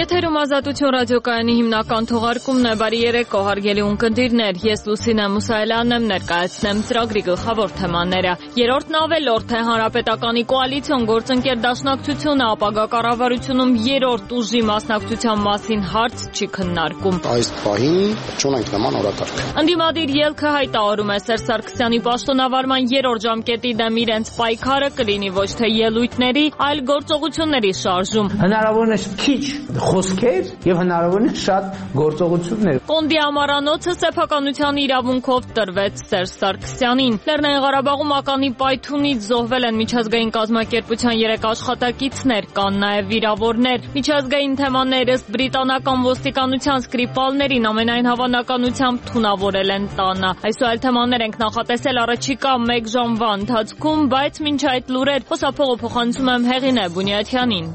Եթերում Ազատություն ռադիոկայանի հիմնական թողարկումն է։ Բարի երեկո, հարգելի ունկնդիրներ, ես Լուսինե Մուսայելյանն եմ, ներկայացնեմ ծրագրի գլխավոր թեմաները։ Երրորդն ավելորդ է Հանրապետականի կոալիցիոն գործընկեր դաշնակցությունը ապագա կառավարությունում երրորդ ուժի մասնակցության մասին հարց չի քննարկում։ Այս պահին չունենք նման օրակարգ։ Ընդդիմադիր ելքը հայտարարում է Սերժ Սարգսյանի պաշտոնավարման երրորդ ժամկետի դեմ իրենց պայքարը կլինի ոչ թե ելույթների, այլ գործողությունների շարժում։ Հնարավորինս քիչ խոսքեր եւ հնարավորինս շատ գործողություններ։ Կոնդի ամառանոցը սեփականության իրավունքով տրվեց Սերժ Սարգսյանին։ Լեռնային Ղարաբաղում ականի պայթունից զոհվել են միջազգային կազմակերպության 3 աշխատակիցներ, կան նաեւ վիրավորներ։ Միջազգային թեմաներ ըստ բրիտանական ոստիկանության Սկրիպալներին ամենայն հավանականությամբ թունավորել են տանը։ Այսօր այլ թեմաներ ենք նախատեսել առաջիկա 1 ժամվա ընթացքում, բայց մինչ այդ լուրեր խոսափողը փոխանցում եմ Հեղինե Բունյաթյանին։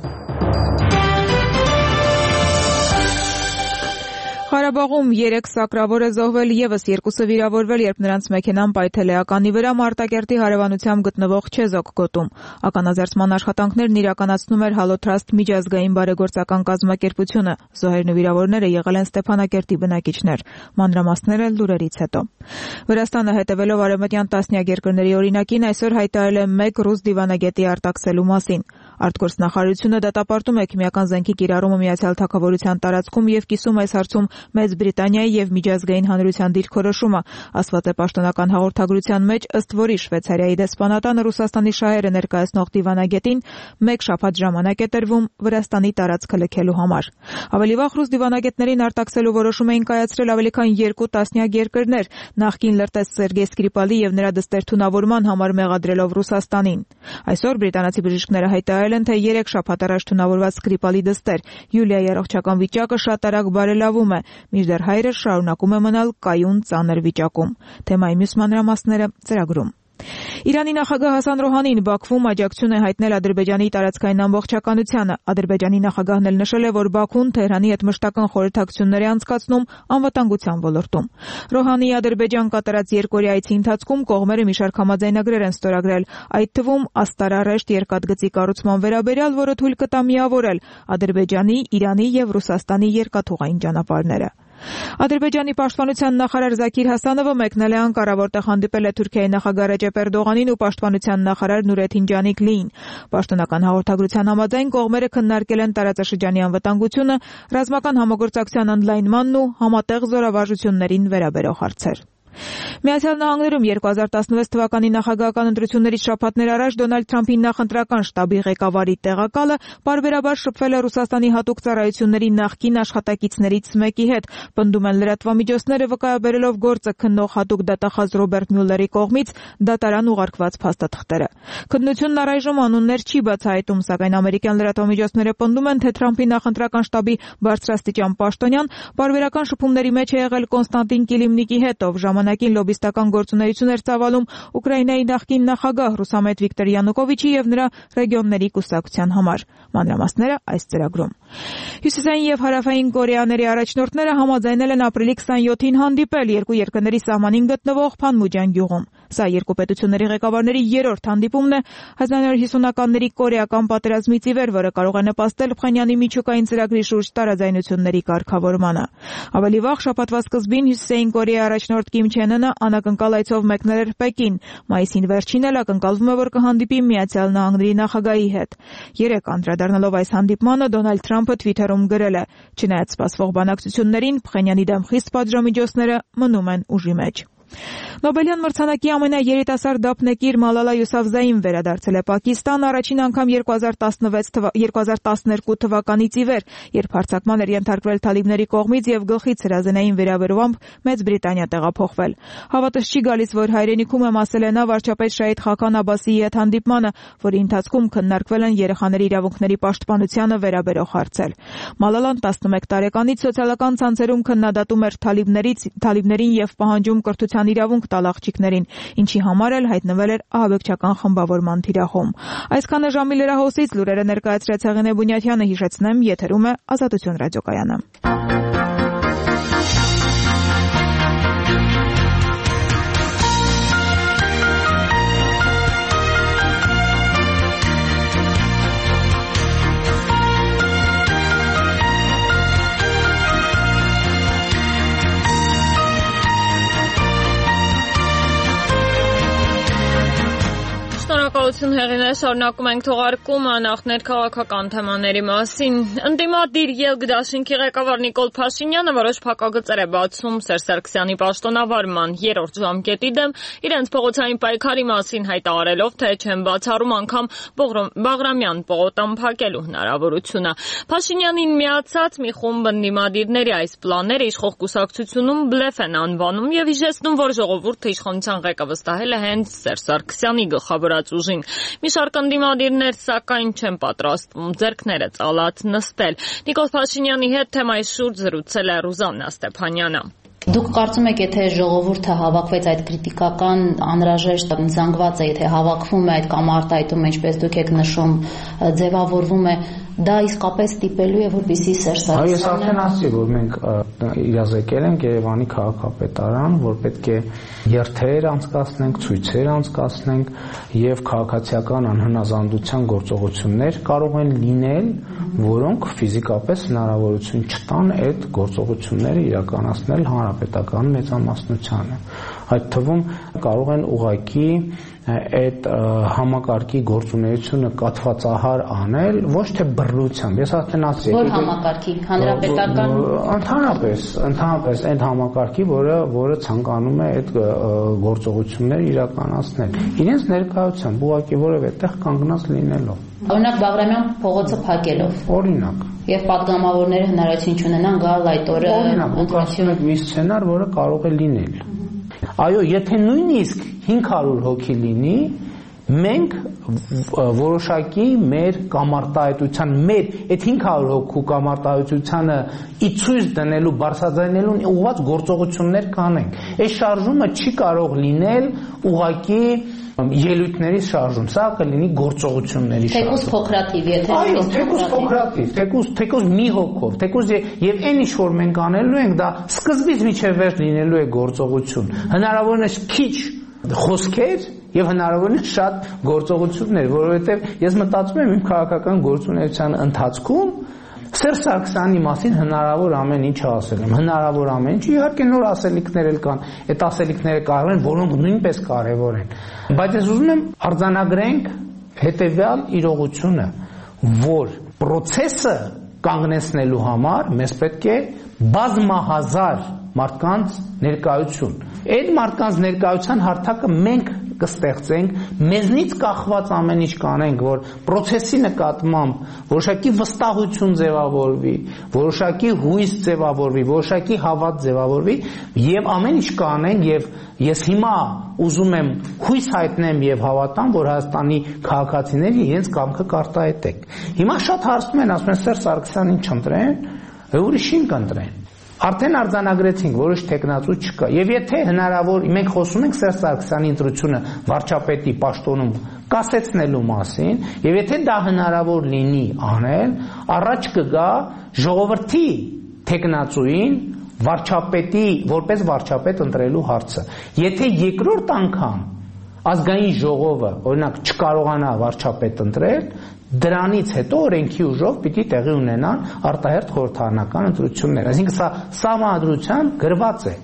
Ղարաբաղում 3 սակրավոր է զոհվել, եւս 2-ը վիրավորվել, երբ նրանց մեքենան պայթել է ականի վրա Մարտակերտի հարևանությամբ գտնվող Չեզոք գոտում։ Ականազերծման աշխատանքներն իրականացնում էր Հալոթրաստ միջազգային բարեգործական կազմակերպությունը։ Զոհերն ու վիրավորները եղել են Ստեփանակերտի բնակիչներ։ Մանրամասները լուրերից հետո։ Վրաստանը հետևելով արևմտյան տասնյակ երկրների օրինակին այսօր հայտարարել է 1 ռուս դիվանագետի արտաքսելու մասին։ Արտգործնախարարությունը դատապարտում է քիմիական զենքի կիրառումը Միացյալ Թագավորության տարածքում եւ կիսում այս հարցում Մեծ Բրիտանիայի եւ միջազգային հանրության դիրքորոշումը, ասված է պաշտոնական հաղորդագրության մեջ, ըստ որի Շվեյցարիայի դեսպանատանը Ռուսաստանի շահերը ներկայացնող դիվանագետին 1 շաբաթ ժամանակ է տրվում Վրաստանի տարածքը լքելու համար։ Ավելի վաղ ռուս դիվանագետներին արտաքսելու որոշում էին կայացրել ավելի քան 2 տասնյակ երկրներ, նախկին լրտես Սերգեյ Սկրիպալի եւ նրա դստեր թունավորման համար մեղադրելով Ռուսաստանին։ Այսօր բրիտանացի բժիշկները հայտարարել են, թե 3 շաբաթ առաջ թունավորված Սկրիպալի դստեր Յուլիայի առողջական վիճակը շատ արագ բարելավում է, մինչդեռ հայրը շարունակում է մնալ կայուն ծանր վիճակում։ Թեմայի մյուս մանրամասները ծրագրում։ Իրանի նախագահ Հասան Ռոհանին Բաքվում աջակցություն է հայտնել Ադրբեջանի տարածքային ամբողջականությանը։ Ադրբեջանի նախագահն էլ նշել է, որ Բաքուն Թեհրանի հետ մշտական խորհրդակցություններ է անցկացնում անվտանգության ոլորտում։ Ռոհանիի Ադրբեջան կատարած երկօրյա այցի ընթացքում կողմերը մի շարք համաձայնագրեր են ստորագրել, այդ թվում Աստարարեշտ երկաթգծի կառուցման վերաբերյալ, որը թույլ կտա միավորել Ադրբեջանի, Իրանի եւ Ռուսաստանի երկաթուղային ճանապարհները։ Ադրբեջանի պաշտպանության նախարար Զաքիր Հասանովը մեկնել է Անկարա, որտեղ հանդիպել է Թուրքիայի նախագահ Ռեջեփ Էրդողանին ու պաշտպանության նախարար Նուրեթին Ջանիկլիին։ Պաշտոնական հաղորդագրության համաձայն կողմերը քննարկել են տարածաշրջանի անվտանգությունը, ռազմական համագործակցության ընդլայնմանն ու համատեղ զորավարժություններին վերաբերող հարցեր։ Միացյալ Նահանգներում 2016 թվականի նախագահական ընտրություններից շաբաթներ առաջ Դոնալդ Թրամփի նախընտրական շտաբի ղեկավարի տեղակալը պարբերաբար շփվել է Ռուսաստանի հատուկ ծառայությունների նախկին աշխատակիցներից մեկի հետ, պնդում են լրատվամիջոցները, վկայաբերելով գործը քննող հատուկ դատախազ Ռոբերտ Մյուլլերի կողմից դատարան ուղարկված փաստաթղթերը։ Քննությունն առայժմ անուններ չի բացահայտում, սակայն ամերիկյան լրատվամիջոցները պնդում են, թե Թրամփի նախընտրական շտաբի բարձրաստիճան պաշտոնյան պարբերական շփումների մեջ է եղել Կոնստանտին Կիլիմնիկի հետ, ով ժամանակին լոբիստական գործունեություն էր ծավալում Ուկրաինայի նախկին նախագահ Ռուսամետ Վիկտոր Յանուկովիչի եւ նրա ռեգիոնների կուսակցության համար։ Մանրամասները այս ծրագրում։ Հյուսիսային եւ հարավային Կորեաների առաջնորդները համաձայնել են ապրիլի 27-ին հանդիպել երկու երկրների սահմանին գտնվող Փանմուջան գյուղում։ Սա երկու պետությունների ղեկավարների երրորդ հանդիպումն է 1950-ականների կորեական պատերազմից ի վեր, որը կարող է նպաստել Փխենյանի միջուկային ծրագրի շուրջ տարաձայնությունների կարգավորմանը։ Ավելի վաղ շաբաթվա սկզբին Հյուսիսային Կորեայի առաջնորդ Կիմ Չեն Ընը անակնկալ այցով մեկնել էր Պեկին։ Մայիսին վերջին էլ ակնկալվում է, որ կհանդիպի Միացյալ Նահանգների նախագահի հետ։ Երեկ անդրադառնալով այս հանդիպմանը Դոնալդ Թրամփը Թվիթերում գրել է. «Չնայած սպասվող բանակցություններին, Փխենյանի դեմ խիստ պատժամիջոցները մնում են ուժի մեջ»։ Նոբելյան մրցանակի ամենաերիտասարդ դափնեկիր Մալալա Յուսաֆզային վերադարձել է Պակիստան առաջին անգամ 2012 թվականից ի վեր, երբ հարձակման էր ենթարկվել թալիբների կողմից եւ գլխից հրազենային վերաբերումամբ Մեծ Բրիտանիա տեղափոխվել։ Հավատս չի գալիս, որ հայրենիքում եմ, ասել է նա վարչապետ Շահիդ Խական Աբասիի հետ հանդիպմանը, որի ընթացքում քննարկվել են երեխաների իրավունքների պաշտպանությանը վերաբերող հարցեր։ Մալալան 11 տարեկանից սոցիալական ցանցերում քննադատում էր թալիբներին եւ պահանջում կրթության իրավունք տալ աղջիկներին, ինչի համար էլ հայտնվել էր ահաբեկչական խմբավորման թիրախում։ Այսքանը ժամի լրահոսից լուրերը ներկայացրեց Հեղինե Բունյաթյանը, հիշեցնեմ, եթերում է Ազատություն ռադիոկայանը։ Շնորհակալություն Հեղինե, շարունակում ենք թողարկումը նախ ներքաղաքական թեմաների մասին։ Ընդդիմադիր ԵԼԿ դաշինքի ղեկավար Նիկոլ Փաշինյանը որոշ փակագծեր է բացում Սերժ Սարգսյանի պաշտոնավարման երրորդ ժամկետի դեմ, իրենց փողոցային պայքարի մասին հայտարարելով, թե չեն բացառում անգամ Բաղրամյան պողոտան փակելու հնարավորությունը։ Փաշինյանին միացած մի խումբ ընդդիմադիրների այս պլանները իշխող կուսակցությունում բլեֆ են անվանում եւ հիշեցնում, որ ժողովուրդը իշխանության ղեկը վստահել է հենց Սերժ Սարգսյանի գլխավորած ուժին։ Մի շարք ընդդիմադիրներ սակայն չեն պատրաստվում ձեռքները ծալած նստել։ Նիկոլ Փաշինյանի հետ թեմայի շուրջ զրուցել է Ռուզաննա Ստեփանյանը։ Դուք կարծում եք, եթե ժողովուրդը հավաքվեց այդ քրիտիկական անհրաժեշտ զանգվածը, եթե հավաքվում է այդ կամ արտահայտում, ինչպես դուք եք նշում, ձևավորվում է, դա իսկապես ստիպելու է, որպեսզի Սերժ Սարգսյանը։ Ես արդեն ասացի, որ մենք իրազեկել ենք Երևանի քաղաքապետարան, որ պետք է երթեր անցկացնենք, ցույցեր անցկացնենք եւ քաղաքացիական անհնազանդության գործողություններ կարող են լինել, որոնք ֆիզիկապես հնարավորություն չտան այդ գործողությունները իրականացնել հանրապետական մեծամասնությանը։ Այդ թվում կարող են ուղղակի այդ համակարգի գործունեությունը կաթվածահար անել, ոչ թե բռնությամբ։ Ես արդեն ասացի, որ համակարգի հանրապետական ընդհանրապես այդ համակարգի, որը ցանկանում է այդ գործողությունները իրականացնել։ Իրենց ներկայությամբ ուղղակի որևէ տեղ կանգնած լինելով։ Օրինակ Բաղրամյան փողոցը փակելով։ Օրինակ։ Եվ պատգամավորները հնարավորություն չունենան գալ այդ օրը։ Օրինակ, դուք ասում եք մի սցենար, որը կարող է լինել։ Այո, եթե նույնիսկ 500 հոգի լինի, մենք որոշակի մեր կամարտահայտության, մեր այդ 500 հոգու կամարտահայտությանը իցույց դնելու, բարձրաձայնելու ուղղված գործողություններ կանենք։ Այս շարժումը չի կարող լինել ուղղակի ելույթների շարժում, սա կլինի գործողությունների շարժում։ Թեկուզ փոքրաթիվ, եթե այո, թեկուզ փոքրաթիվ, թեկուզ մի հոգով, թեկուզ եւ այն ինչ որ մենք անելու ենք, դա սկզբից մինչեւ վերջ լինելու է գործողություն։ Հնարավորինս քիչ խոսքեր եւ հնարավորինս շատ գործողություններ, որովհետեւ ես մտածում եմ իմ քաղաքական գործունեության ընթացքում Սերժ Սարգսյանի մասին հնարավոր ամեն ինչ ասել եմ, հնարավոր ամեն ինչ, իհարկե նոր ասելիքներ էլ կան, այդ ասելիքները կարող են, որոնք նույնպես կարևոր են, բայց ես ուզում եմ արձանագրենք հետեւյալ իրողությունը, որ process-ը կանգնեցնելու համար մեզ պետք է բազմահազար մարդկանց ներկայություն։ Այդ մարդկանց ներկայության հարթակը մենք կստեղծենք, մեզնից կախված ամեն ինչ կանենք, որ process-ի նկատմամբ որոշակի վստահություն ձևավորվի, որոշակի հույս ձևավորվի, որոշակի հավատ ձևավորվի եւ ամեն ինչ կանենք եւ ես հիմա ուզում եմ հույս հայտնեմ եւ հավատամ, որ Հայաստանի քաղաքացիները իրենց կամքը կարտահայտեն։ Հիմա շատ հարցնում են, ասում են Սերժ Սարգսյանին չընտրեն, ուրիշին կընտրեն։ Արդեն արձանագրեցինք, որոշ տեխնացու չկա։ Եվ եթե հնարավոր, մենք խոսում ենք Սերժ Սարգսյանի ընտրությունը վարչապետի պաշտոնում կասեցնելու մասին, եւ եթե դա հնարավոր լինի անել, առաջ կգա ժողովրդի տեխնացուին վարչապետի որպես վարչապետ ընտրելու հարցը։ Եթե երկրորդ անգամ ազգային ժողովը, օրինակ, չկարողանա վարչապետ ընտրել, դրանից հետո օրենքի ուժով պիտի տեղի ունենան արտահերթ խորհրդարանական ընտրություններ։ Այսինքն սա սահմանադրությամբ գրված է։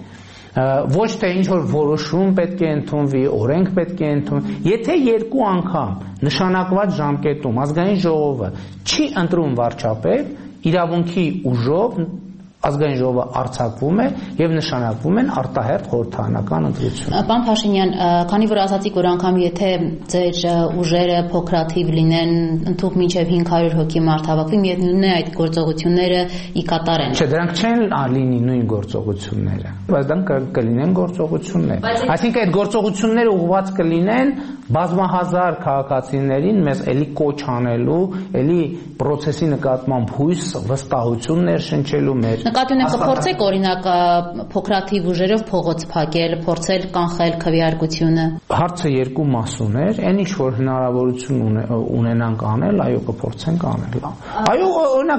Ոչ թե ինչ որ որոշում պետք է ընդունվի, օրենք պետք է ընդունվի։ Եթե երկու անգամ նշանակված ժամկետում ազգային ժողովը չի ընտրում վարչապետ, իրավունքի ուժով ազգային ժողովը արձակվում է եւ նշանակվում են արտահերթ խորհրդարանական ընտրություններ։ Պարոն Փաշինյան, քանի որ ասացիք, որ անգամ եթե ձեր ուժերը փոքրաթիվ լինեն, ընդհանուր մինչեւ 500 հոգի մարդ հավաքվի, միևնույն է այդ գործողությունները ի կատար են։ Չէ, դրանք չեն լինի նույն գործողությունները, բայց դրանք կլինեն գործողություններ։ Այսինքն այդ գործողությունները ուղղված կլինեն բազմահազար քաղաքացիներին մեզ էլի կոչ անելու, էլի process-ի նկատմամբ հույս, վստահություն ներշնչելու մեր։ Նկատի ունեմ կփորձեք օրինակ փոքրաթիվ ուժերով փողոց փակել, փորձել կանխել քվեարկությունը։ Հարցը երկու մասուն էր, այն ինչ որ հնարավորություն ունենանք անել, այո կփորձենք անել։ Այո,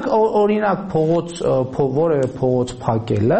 օրինակ որևէ փողոց փակելը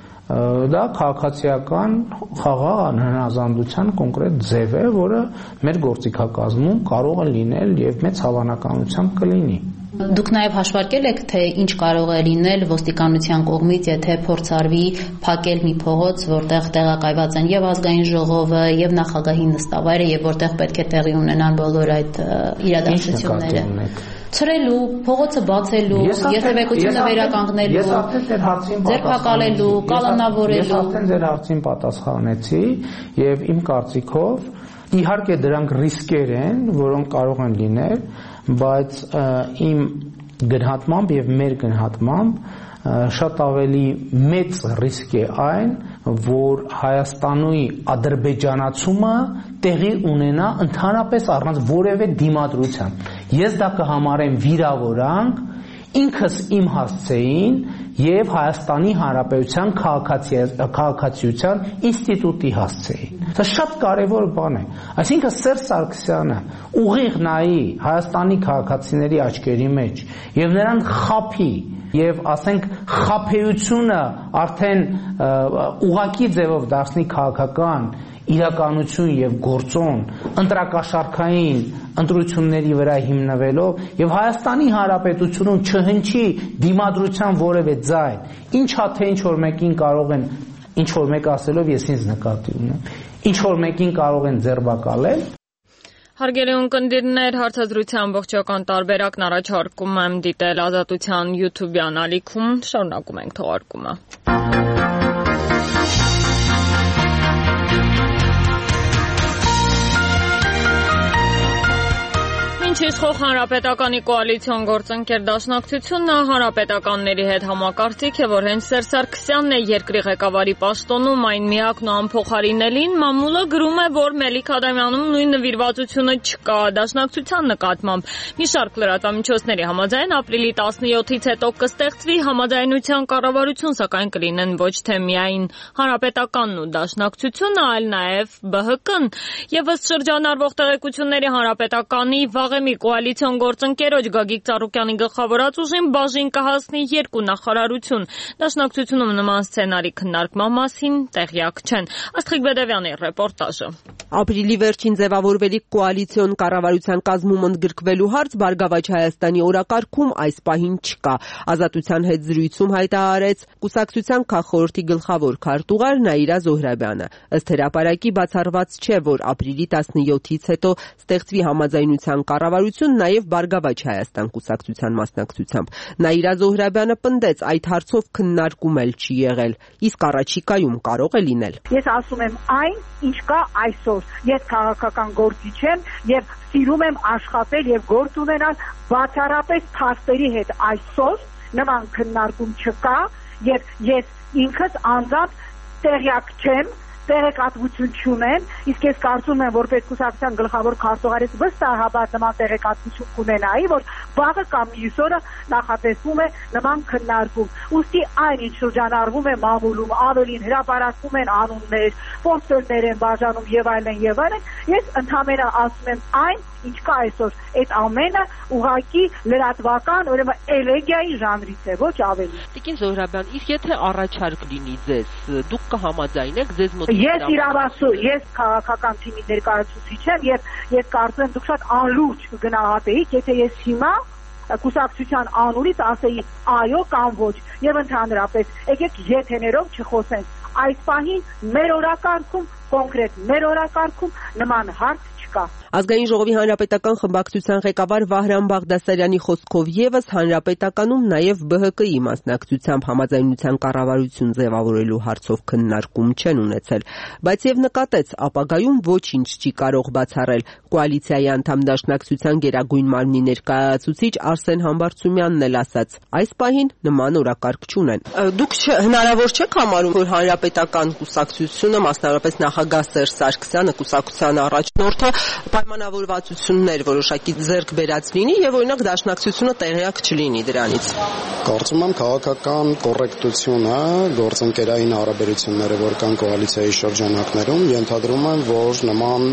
դա քաղաքացիական խաղաղ անհնազանդության կոնկրետ ձև է, որը մեր գործիքակազմում կարող է լինել եւ մեծ հավանականությամբ կլինի։ Դուք նաև հաշվարկել եք, թե ինչ կարող է լինել ոստիկանության կողմից, եթե փորձարվի փակել մի փողոց, որտեղ տեղակայված են եւ ազգային ժողովը, եւ նախագահի նստավայրը, եւ որտեղ պետք է տեղի ունենան բոլոր այդ իրադարձությունները։ Ցրելու, փողոցը բացելու, երթևեկությունը վերականգնելու, ձերբակալելու, կալանավորելու։ Ես արդեն ձեր հարցին պատասխանեցի եւ իմ կարծիքով իհարկե դրանք ռիսկեր են, որոնք կարող են լինել, բայց իմ գնահատմամբ եւ մեր գնահատմամբ շատ ավելի մեծ ռիսկ է այն, որ Հայաստանի ադրբեջանացումը տեղի ունենա ընդհանրապես առանց որևէ դիմադրության։ Ես դա կհամարեմ վիրավորանք ինքս իմ հասցեին եւ Հայաստանի Հանրապետության քաղաքացիության ինստիտուտի հասցեին։ Դա շատ կարեւոր բան է։ Այսինքն Սերժ Սարգսյանը ուղիղ նայի Հայաստանի քաղաքացիների աչքերի մեջ եւ նրան խափի եւ ասենք խափեությունը արդեն ուղակի ձևով դարձնի քաղաքական իրականություն եւ գործոն ընտրակաշարքային ընտրությունների վրա հիմնվելով եւ Հայաստանի Հանրապետությունում չհնչի դիմադրության որևէ ձայն, ինչա թե ինչ որ մեկին կարող են ինչ որ մեկ ասելով ես ինձ նկատի ունեմ, ինչ որ մեկին կարող են ձերբակալել։ Հարգելի ունկնդիրներ, հարցազրույցի ամբողջական տարբերակն առաջարկում եմ դիտել Ազատության YouTube-յան ալիքում, շարունակում ենք թողարկումը։ Իշխող Հանրապետականի կոալիցիոն գործընկեր Դաշնակցությունը հանրապետականների հետ համակարծիք է, որ հենց Սերժ Սարգսյանն է երկրի ղեկավարի պաշտոնում, այն միակն ու անփոխարինելին։ Մամուլը գրում է, որ Մելիք Ադամյանում նույն նվիրվածությունը չկա Դաշնակցության նկատմամբ։ Մի շարք լրատվամիջոցների համաձայն ապրիլի 17-ից հետո կստեղծվի համաձայնության կառավարություն, սակայն կլինեն ոչ թե միայն Հանրապետականն ու Դաշնակցությունը, այլ նաև ԲՀԿ-ն։ Եվ ըստ շրջանառվող տեղեկությունների Հանրապետականի վաղեմի կոալիցիոն գործընկերոջ Գագիկ Ծառուկյանի գլխավորած ուժին բաժին կհասնի 2 նախարարություն։ Դաշնակցությունում նման սցենարի քննարկման մասին տեղյակ չեն։ Աստղիկ Բեդևյանի ռեպորտաժը։ Ապրիլի վերջին ձևավորվելիք կոալիցիոն կառավարության կազմում ընդգրկվելու հարց Բարգավաճ Հայաստանի օրակարգում այս պահին չկա։ Ազատության հետ զրույցում հայտարարեց կուսակցության քաղխորհրդի գլխավոր քարտուղար Նաիրա Զոհրաբյանը։ Ըստ հրապարակի բացառված չէ, որ ապրիլի 17-ից հետո ստեղծվի համաձայնության կառավարություն նաև Բարգավաճ Հայաստան կուսակցության մասնակցությամբ։ Նաիրա Զոհրաբյանը պնդեց, այդ հարցով քննարկում էլ չի եղել, իսկ առաջիկայում կարող է լինել։ Ես ասում եմ այն, ինչ կա այսօր։ Ես քաղաքական գործիչ եմ եւ սիրում եմ աշխատել եւ գործ ունենալ բացառապես փաստերի հետ այսօր նման քննարկում չկա եւ ես ինքս անձամբ տեղյակ չեմ, տեղեկատվություն չունեմ, իսկ ես կարծում եմ, որ պետքուսակցության գլխավոր քարտուղարից վստահաբար նման տեղեկատվություն կունենայի, որ վաղը կամ մյուս օրը նախատեսվում է նման քննարկում։ Ուստի այն ինչ շրջանառվում է մամուլում, ավելին հրապարակվում են անուններ, պոստերներ են բաժանում եւ այլն, ես ընդհանրապես ասում եմ այն, ինչ կա այսօր, այդ ամենը ուղղակի լրատվական, ուրեմն էլեգիայի ժանրից է, ոչ ավելի։ Տիկին Զոհրաբյան, իսկ եթե առաջարկ լինի ձեզ, դուք կհամաձայնեք ձեզ մոտ։ Ես իրավասու, ես քաղաքական թիմի ներկայացուցիչ եմ եւ ես կարծում եմ դուք շատ անլուրջ կգնահատեիք, եթե ես հիմա կուսակցության անունից ասեի այո կամ ոչ եւ ընդհանրապես եկեք եթեներով չխոսենք։ Այս պահին մեր օրակարգում, կոնկրետ մեր օրակարգում նման հարց չկա։ Ազգային ժողովի հանրապետական խմբակցության ղեկավար Վահրամ Բաղդասարյանի խոսքով եւս հանրապետականում նաեւ ԲՀԿ-ի մասնակցությամբ համաձայնության կառավարություն ձևավորելու հարցով քննարկում չեն ունեցել, բայց եւ նկատեց ապագայում ոչինչ չի կարող բացառել։ Կոալիցիայի անդամ Դաշնակցության գերագույն մարմնի ներկայացուցիչ Արսեն Համբարձումյանն էլ ասաց, այս պահին նման օրակարգ չունեն։ Դուք հնարավոր չեք համարում, որ հանրապետական կուսակցությունը, մասնավորապես նախագահ Սերժ Սարգսյանը, կուսակցության առաջնորդը պայմանավորվածություններ որոշակի ձեռք բերած լինի եւ օրինակ Դաշնակցությունը տեղյակ չլինի դրանից։ Կարծում եմ քաղաքական կոռեկտությունը, գործընկերային հարաբերությունները, որ կան կոալիցիայի շրջանակներում, ենթադրում են, որ նման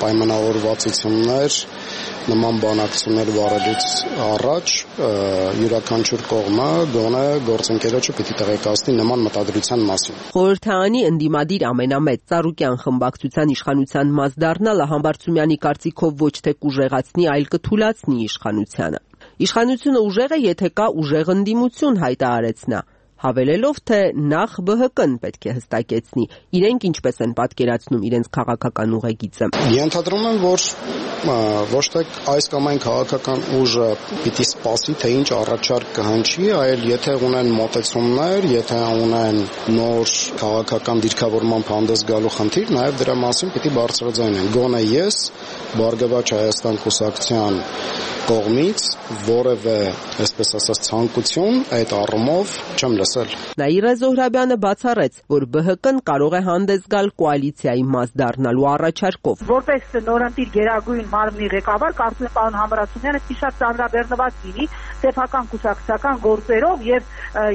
պայմանավորվածություններ, նման բանակցություններ վարելուց առաջ յուրաքանչյուր կողմը գոնե գործընկերոջը պիտի տեղեկացնի նման մտադրության մասին։ Խորհրդարանի ընդդիմադիր ամենամեծ Ծառուկյան խմբակցության իշխանության մաս դառնալը Համբարձումյանի կարծիքով ոչ թե կուժեղացնի, այլ կթուլացնի իշխանությանը։ Իշխանությունը ուժեղ է, եթե կա ուժեղ ընդդիմություն, հայտարարեց նա, հավելելով, թե նախ ԲՀԿ-ն պետք է հստակեցնի իրենք ինչպես են պատկերացնում իրենց քաղաքական ուղեգիծը։ Ենթադրում եմ, որ ոչ թե այս կամ այն քաղաքական ուժը պիտի սպասի, թե ինչ առաջարկ կհնչի, այլ եթե ունեն մոտեցումներ, եթե ունեն նոր քաղաքական դիրքավորման հանդես գալու խնդիր, նաև դրա մասին պիտի բարձրաձայնեն։ Գոնե ես Բարգավաճ Հայաստան կուսակցության կողմից որևէ, այսպես ասած, ցանկություն այդ առումով չեմ լսել։ Նաիրա Զոհրաբյանը բացառեց, որ ԲՀԿ-ն կարող է հանդես գալ կոալիցիայի մաս դառնալու առաջարկով։ Որպես նորընտիր Գերագույն մարմնի ղեկավար, կարծում եմ պարոն Համարացումյանը շատ ծանրաբեռնված լինի սեփական կուսակցական գործերով եւ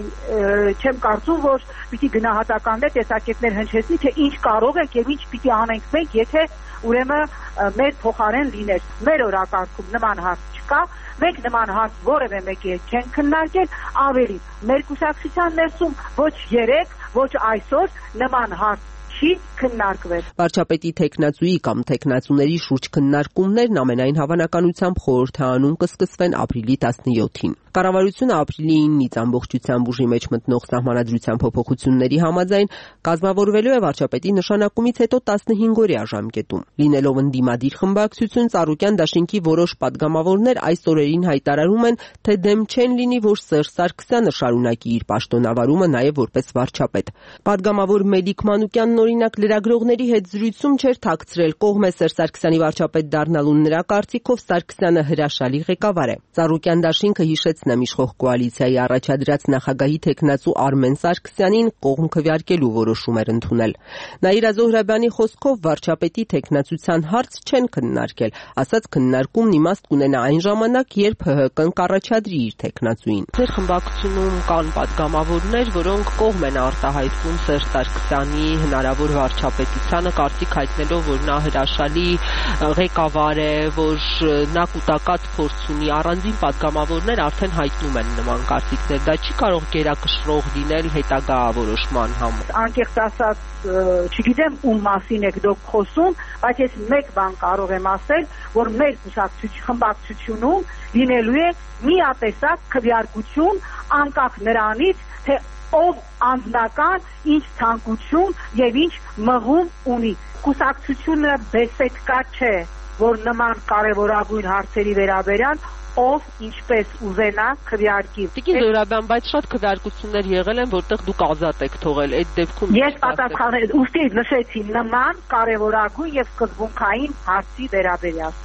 չեմ կարծում, որ պիտի գնահատականներ տեսակետներ հնչեցնի, թե ինչ կարող ենք եւ ինչ պիտի անենք մենք, եթե ուրեմն մեր փոխարեն լիներ։ Մեր օրակարգում նման հարց չկա, մենք նման հարց որևէ մեկի հետ չենք քննարկել, ավելի մեր կուսակցության ներսում ոչ երեք, ոչ այսօր նման հարց չի քննարկվել։ Վարչապետի թեկնածուի կամ թեկնածուների շուրջ քննարկումներն ամենայն հավանականությամբ խորհրդարանում կսկսվեն ապրիլի 17-ին։ Կառավարությունը ապրիլի 9-ից ամբողջությամբ ուժի մեջ մտնող սահմանադրության փոփոխությունների համաձայն կազմավորվելու է վարչապետի նշանակումից հետո 15-օրյա ժամկետում։ Լինելով ընդդիմադիր խմբակցություն, Ծառուկյան դաշինքի որոշ падգամավորներ այս օրերին հայտարարում են, թե դեմ չեն լինի, որ Սերժ Սարգսյանը շարունակի իր պաշտոնավարումը նաև որպես վարչապետ։ Падգամավոր Մեդիկ Մանուկյանն օրինակ լրագրողների հետ զրույցում չէր թաքցրել կողմ է Սերժ Սարգսյանի վարչապետ դառնալու նրա կարծիքով Սարգսյանը հրաշալի ղեկավար է։ Ծառուկյան դաշինքը հիշեցնեմ իշխող կոալիցիայի առաջադրած նախագահի թեկնածու Արմեն Սարգսյանին կողմ քվեարկելու որոշում էր ընդունել։ Նաիրա Զոհրաբյանի խոսքով վարչապետի թեկնածության հարց չեն քննարկել, ասաց քննարկումն իմաստ կունենա այն ժամանակ, երբ ՀՀԿ-ն կառաջադրի իր թեկնածուին։ Ձեր խմբակցությունում կան падգամավորներ, որոնք կողմ են արտահայտվում Սերժ Սարգսյանի հնարավոր վարչապետությանը, կարծիք հայտնելով, որ նա հրաշալի ղեկավար է, որ նա կուտակած փորձ ունի, առանձին падգամավորներ արդեն հայտնում են նման կարծիքներ, դա չի կարող գերակշռող լինել հետագա որոշման համար։ Անկեղծ ասած, չգիտեմ ում մասին եք դուք խոսում, բայց ես մեկ բան կարող եմ ասել, որ մեր խմբակցությունում լինելու է միատեսակ քվեարկություն անկախ նրանից, թե ով անձնական ինչ ցանկություն եւ ինչ մղում ունի։ Կուսակցությունը բեսեդկա չէ, որ նման կարևորագույն հարցերի վերաբերյալ ով ինչպես ուզենա քվեարկի։ Տիկին Զոհրաբյան, բայց շատ քվեարկություններ եղել են, որտեղ դուք ազատ եք թողել այդ դեպքում։ Ես պատասխանել, ուստի նշեցի նման կարևորագույն եւ սկզբունքային հարցի վերաբերյալ։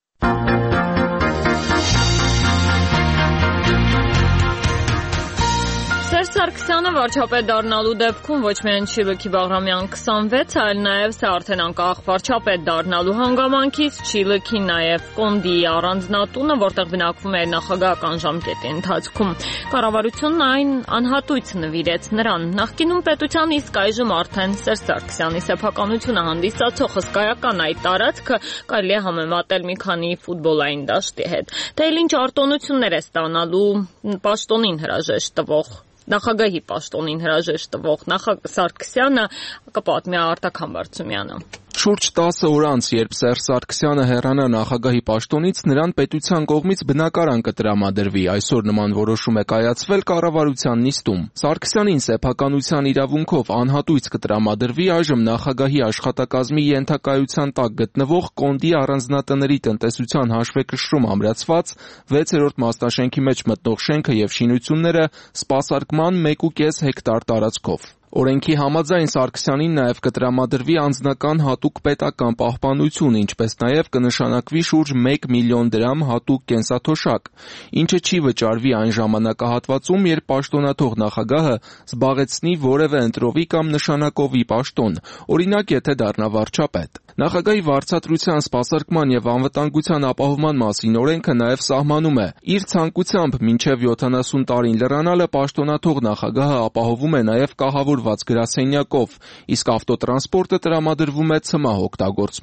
Սերժ Սարգսյանը վարչապետ դառնալու դեպքում ոչ միայն չի լքի Բաղրամյան 26, այլ նաև սա արդեն անկախ վարչապետ դառնալու հանգամանքից չի լքի նաև Կոնդիի առանձնատունը, որտեղ բնակվում է նախագահական ժամկետի ընթացքում։ Կառավարությունն այն անհատույց նվիրեց նրան։ Նախկինում պետության, իսկ այժմ արդեն Սերժ Սարգսյանի սեփականությունը հանդիսացող հսկայական այդ տարածքը կարելի է համեմատել մի քանի ֆուտբոլային դաշտի հետ։ Թե ինչ արտոնություններ է ստանալու պաշտոնին հրաժեշտ տվող նախագահի պաշտոնին հրաժեշտ տվող Սարգսյանը, կպատմի Արտակ Համբարձումյանը։ Շուրջ 10 օր անց, երբ Սերժ Սարգսյանը հեռանա նախագահի պաշտոնից, նրան պետության կողմից բնակարան կտրամադրվի։ Այսօր նման որոշում է կայացվել կառավարության նիստում։ Սարգսյանին սեփականության իրավունքով անհատույց կտրամադրվի այժմ նախագահի աշխատակազմի ենթակայության տակ գտնվող Կոնդի առանձնատների տնտեսության հաշվեկշռում ամրացված 6-րդ մասնաշենքի մեջ մտնող շենքը եւ շինությունները սպասարկման 1.5 հեկտար տարածքով։ Օրենքի համաձայն Սարգսյանին նաև կտրամադրվի անձնական հատուկ պետական պահպանություն, ինչպես նաև կնշանակվի շուրջ 1 միլիոն դրամ հատուկ կենսաթոշակ, ինչը չի վճարվի այն ժամանակահատվածում, երբ պաշտոնաթող նախագահը զբաղեցնի որևէ ընտրովի կամ նշանակովի պաշտոն, օրինակ եթե դառնա վարչապետ։ Նախագահի վարձատրության սպասարկման եւ անվտանգության ապահովման մասին օրենքը նաև սահմանում է. իր ցանկությամբ մինչև 70 տարին լրանալը պաշտոնաթող նախագահը ապահովում է նաև կահավորված գրասենյակով, իսկ ավտոտրանսպորտը տրամադրվում է ցմահ օգտագործման։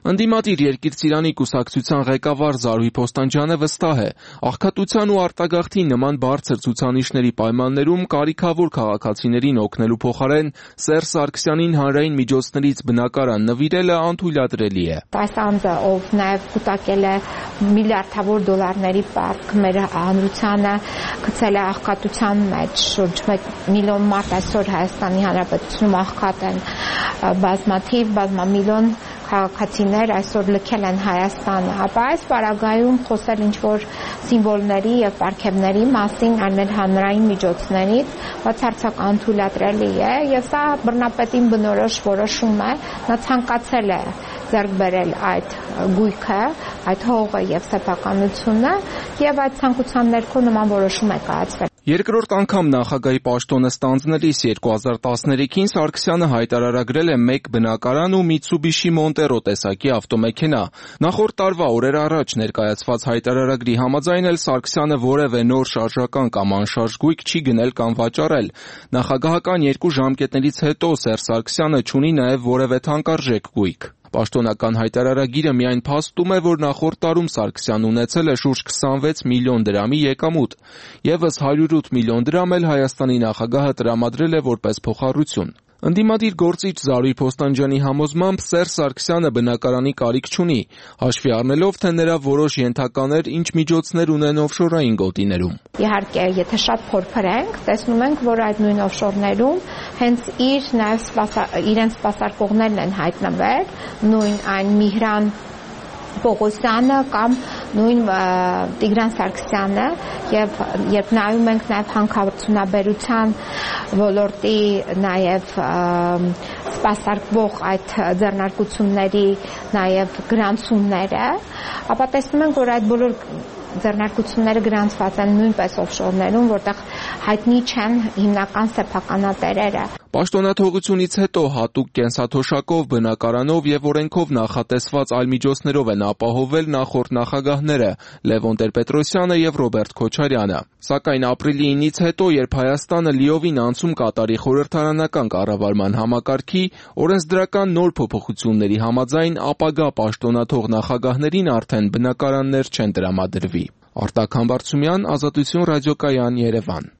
Ընդդիմադիր Երկիր-Ծիրանի կուսակցության ղեկավար Զարուհի Փոստանջյանը վստահ է, աղքատության ու արտագաղթի նման բարձր ցուցանիշների պայմաններում կարիքավոր քաղաքացիներին օգնելու փոխարեն Սերժ Սարգսյանին հանրային միջոցներից բնակարան նվիրելը անթույլատրելի է։ Այս անձը, ով նաև կուտակել է միլիարդավոր դոլարների պարկ մեր հանրությանը, գցել է աղքատության մեջ, շուրջ 1 միլիոն մարդ այսօր Հայաստանի Հանրապետությունում աղքատ են, բազմամիլիոն քաղաքացիներ այսօր լքել են Հայաստանը, ապա այս պարագայում խոսել ինչ-որ սիմվոլների եւ պարգևների մասին, այլ հանրային միջոցներից բացարձակ անթույլատրելի է եւ սա բռնապետին բնորոշ որոշում է, նա ցանկացել է ձեռք բերել այդ գույքը, այդ հողը եւ սեփականությունը եւ այդ ցանկության ներքո նման որոշում է կայացվել։ Երկրորդ անգամ նախագահի պաշտոնը ստանձնելիս 2013-ին Սարգսյանը հայտարարագրել է 1 բնակարան ու Mitsubishi Montero տեսակի ավտոմեքենա։ Նախորդ տարվա օրեր առաջ ներկայացված հայտարարագրի համաձայն էլ Սարգսյանը որևէ նոր շարժական կամ անշարժ գույք չի գնել կամ վաճառել։ Նախագահական 2 ժամկետներից հետո Սերժ Սարգսյանը չունի նաև որևէ թանկարժեք գույք։ Պաշտոնական հայտարարագիրը միայն փաստում է, որ նախորդ տարում Սարգսյանն ունեցել է շուրջ 26 միլիոն դրամի եկամուտ, եւս 108 միլիոն դրամ էլ Հայաստանի նախագահը տրամադրել է որպես փոխառություն։ Ընդդիմադիր գործիչ Զարուհի Փոստանջյանի համոզմամբ Սերժ Սարգսյանը բնակարանի կարիք չունի, հաշվի առնելով, թե նրա որոշ ենթականեր ինչ միջոցներ ունեն օֆշորային գոտիներում։ Իհարկե, եթե շատ փորփրենք, տեսնում ենք, որ այդ նույն օֆշորներում հենց իրենց սպասարկողներն են հայտնվել, նույն այն Միհրան Պողոսյանը կամ նույն Տիգրան Սարգսյանը, եւ երբ նայում ենք նաեւ հանքարդյունաբերության ոլորտի նաեւ սպասարկվող այդ ձեռնարկությունների նաեւ գրանցումները, ապա տեսնում ենք, որ այդ բոլոր ձեռնարկությունները գրանցված են նույնպես օֆշորներում, որտեղ հայտնի չեն հիմնական սեփականատերերը։ Պաշտոնաթողությունից հետո հատուկ կենսաթոշակով, բնակարանով եւ օրենքով նախատեսված այլ միջոցներով են ապահովել նախորդ նախագահները Լևոն Տեր-Պետրոսյանը եւ Ռոբերտ Քոչարյանը։ Սակայն ապրիլի 9-ից հետո, երբ Հայաստանը լիովին անցում կատարի խորհրդարանական կառավարման համակարգի, օրենսդրական նոր փոփոխությունների համաձայն ապագա պաշտոնաթող նախագահներին արդեն բնակարաններ չեն տրամադրվի։ Արտակ Համբարձումյան, Ազատություն ռադիոկայան, Երևան։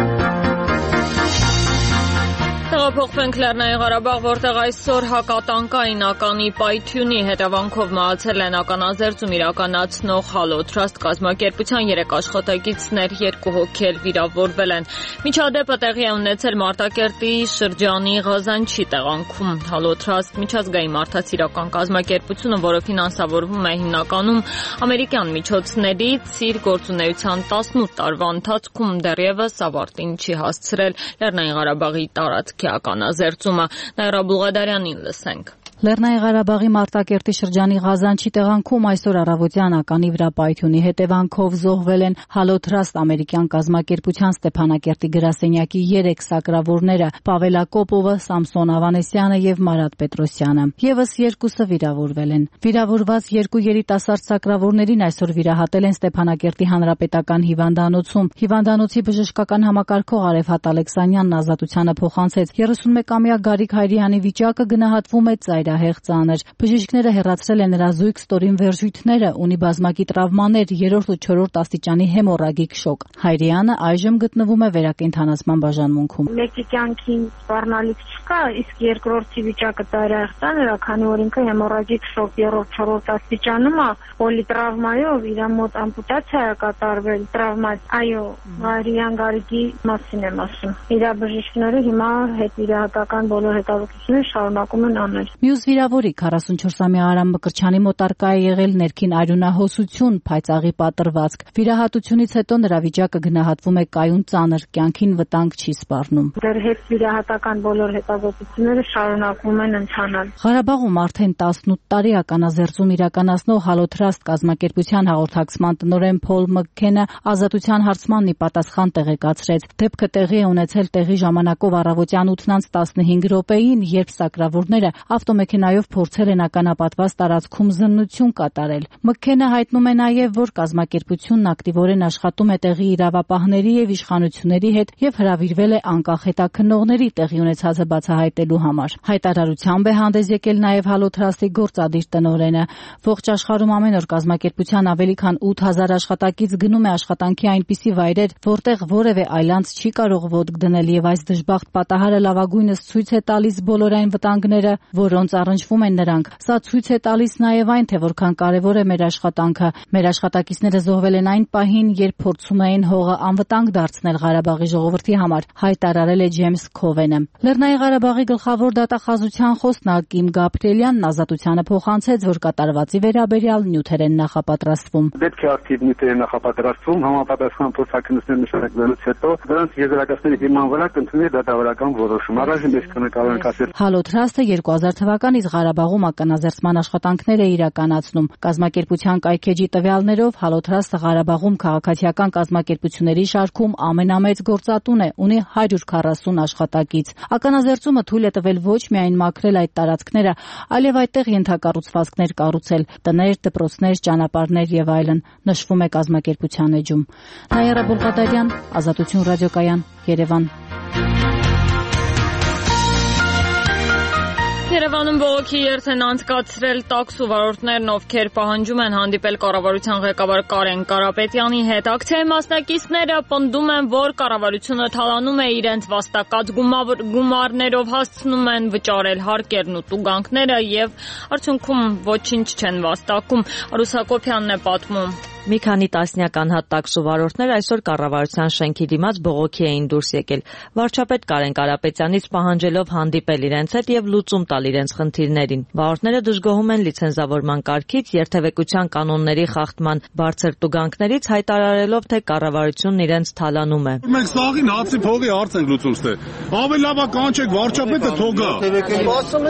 Տեղափոխվենք Լեռնային Ղարաբաղ, որտեղ այսօր հակատանկային ականի պայթյունի հետևանքով մահացել են ականազերծում իրականացնող Halo Trust կազմակերպության 3 աշխատակիցներ, 2 հոգի էլ վիրավորվել են։ Միջադեպը տեղի է ունեցել Մարտակերտի շրջանի Ղազանչի տեղանքում։ Halo Trust միջազգային մարդասիրական կազմակերպությունը, որը ֆինանսավորվում է հիմնականում ամերիկյան միջոցներից, իր գործունեության 18 տարվա ընթացքում դեռևս ավարտին չի հասցրել Լեռնային Ղարաբաղի տարածքի ականազերծումը։ Նաիրա Բուղադարյանին լսենք։ Լեռնային Ղարաբաղի Մարտակերտի շրջանի Ղազանչի տեղանքում այսօր առավոտյան ականի վրա պայթյունի հետևանքով զոհվել են Halo Trust ամերիկյան կազմակերպության Ստեփանակերտի գրասենյակի 3 սակրավորները՝ Պավել Ակոպովը, Սամսոն Ավանեսյանը եւ Մարատ Պետրոսյանը։ Եվս 2-ը վիրավորվել են։ Վիրավորված 2 երիտասարդ սակրավորներին այսօր վիրահատել են Ստեփանակերտի հանրապետական հիվանդանոցում։ Հիվանդանոցի բժշկական համակարգող Արևհատ Ալեքսանյանն Ազատությանը փոխանցեց 31-ամյա Գարիկ Հայրյանի վիճակը գնահատվում է ծայրահեղ ծանր։ Բժիշկները հեռացրել են նրա զույգ ստորին վերջույթները, ունի բազմակի տրավմաներ, 3-րդ ու 4-րդ աստիճանի հեմորագիկ շոկ։ Հայրյանը այժմ գտնվում է վերակենդանացման բաժանմունքում։ Մեկի կյանքին սպառնալիք չկա, իսկ երկրորդի վիճակը ծայրահեղ ծանր է, քանի որ ինքը հեմորագիկ շոկ 3-րդ, 4-րդ աստիճանում է, պոլիտրավմայով իր մոտ ամպուտացիա է կատարվել, տրավմա։ Այո, Հայրյան Գարիկի մասին եմ ասում։ Իր բժիշկները հիմա հետվիրահատական բոլոր հետազոտությունները շարունակում են անել։ Մյուս վիրավորի 44-ամյա Արամ Մկրչյանի մոտ արկա է եղել ներքին արյունահոսություն, փայծաղի պատրվածք։ Վիրահատությունից հետո նրա վիճակը գնահատվում է կայուն ծանր, կյանքին վտանգ չի սպառնում։ Դեռ հետվիրահատական բոլոր հետազոտությունները շարունակվում են ընթանալ։ Ղարաբաղում արդեն 18 տարի ականազերծում իրականացնող Halo Trust կազմակերպության հաղորդակցման տնօրեն Փոլ Մքքենը Ազատության հարցմանն ի պատասխան տեղեկացրեց. դեպքը տեղի է ունեցել տեղի ժամանակով առավոտյան 8:15 րոպեին, երբ սակրավորները ավտոմեքենա ավտոմեքենայով փորձել են ականապատված տարածքում զննություն կատարել։ Մքենը հայտնում է նաև, որ կազմակերպությունն ակտիվորեն աշխատում է տեղի իրավապահների եւ իշխանությունների հետ եւ հրավիրվել է անկախ հետաքննողների տեղի ունեցածը բացահայտելու համար։ Հայտարարությամբ է հանդես եկել նաև Հալոթրաստի գործադիր տնօրենը։ Ողջ աշխարհում ամեն օր կազմակերպության ավելի քան 8000 աշխատակից գնում է աշխատանքի այնպիսի վայրեր, որտեղ որևէ այլանց չի կարող ոտք դնել եւ այս դժբախտ պատահարը լավագույնս ցույց է տալիս բոլոր այն վտանգները, որոնց առնչվում են նրանք։ Սա ցույց է տալիս նաև այն, թե որքան կարևոր է մեր աշխատանքը։ Մեր աշխատակիցները զոհվել են այն պահին, երբ փորձում էին հողը անվտանգ դարձնել Ղարաբաղի ժողովրդի համար, հայտարարել է Ջեյմս Քովենը։ Լեռնային Ղարաբաղի գլխավոր դատախազության խոսնակ Կիմ Գաբրիելյանն ազատությանը փոխանցեց, որ կատարվածի վերաբերյալ նյութեր են նախապատրաստվում։ Պետք է ակտիվ նյութեր են նախապատրաստվում, համապատասխան փորձաքննություններ նշանակվելուց հետո դրանց եզրակացների հիման վրա կընդունվի դատավարական որոշում։ Առայժմ ես կարող ենք ասել։ Հալոթրաստը 2000 թվականից Ղարաբաղում ականազերծման աշխատանքներ է իրականացնում։ Կազմակերպության կայքեջի տվյալներով Հալոթրաստը Ղարաբաղում քաղաքացիական կազմակերպությունների շարքում ամենամեծ գործատուն է, ունի 140 աշխատակից։ Ականազերծումը թույլ է տվել ոչ միայն մաքրել այդ տարածքները, այլև այդտեղ ենթակառուցվածքներ կառուցել՝ տներ, դպրոցներ, ճանապարհներ եւ այլն, նշվում է կազմակերպության էջում։ Նայարա Բուլղադարյան, Ազատություն ռադիոկայան, Երևան։ Երևանում բողոքի երթ են անցկացրել տաքսու վարորդներն, ովքեր պահանջում են հանդիպել կառավարության ղեկավար Կարեն Կարապետյանի հետ։ Ակցիայի մասնակիցները պնդում են, որ կառավարությունը թալանում է իրենց վաստակած գումարներով, հասցնում են վճարել հարկերն ու տուգանքները եւ արդյունքում ոչինչ չեն վաստակում։ Արուս Հակոբյանն է պատմում։ Մի քանի տասնյակ անհատ տաքսու վարորդներ այսօր կառավարության շենքի դիմաց բողոքի էին դուրս եկել։ Վարչապետ Կարեն Կարապետյանից պահանջելով հանդիպել իրենց հետ եւ լուծում տալ իրենց խնդիրներին։ Վարորդները դժգոհում են լիցենզավորման կարգից, երթևեկության կանոնների խախտման բարձր տուգանքներից, հայտարարելով, թե կառավարությունն իրենց թալանում է։ Մենք սաղին հացի փողի հարց ենք լուծում ստե։ Ավելի լավ է կանչեք վարչապետը թողա։ Ասում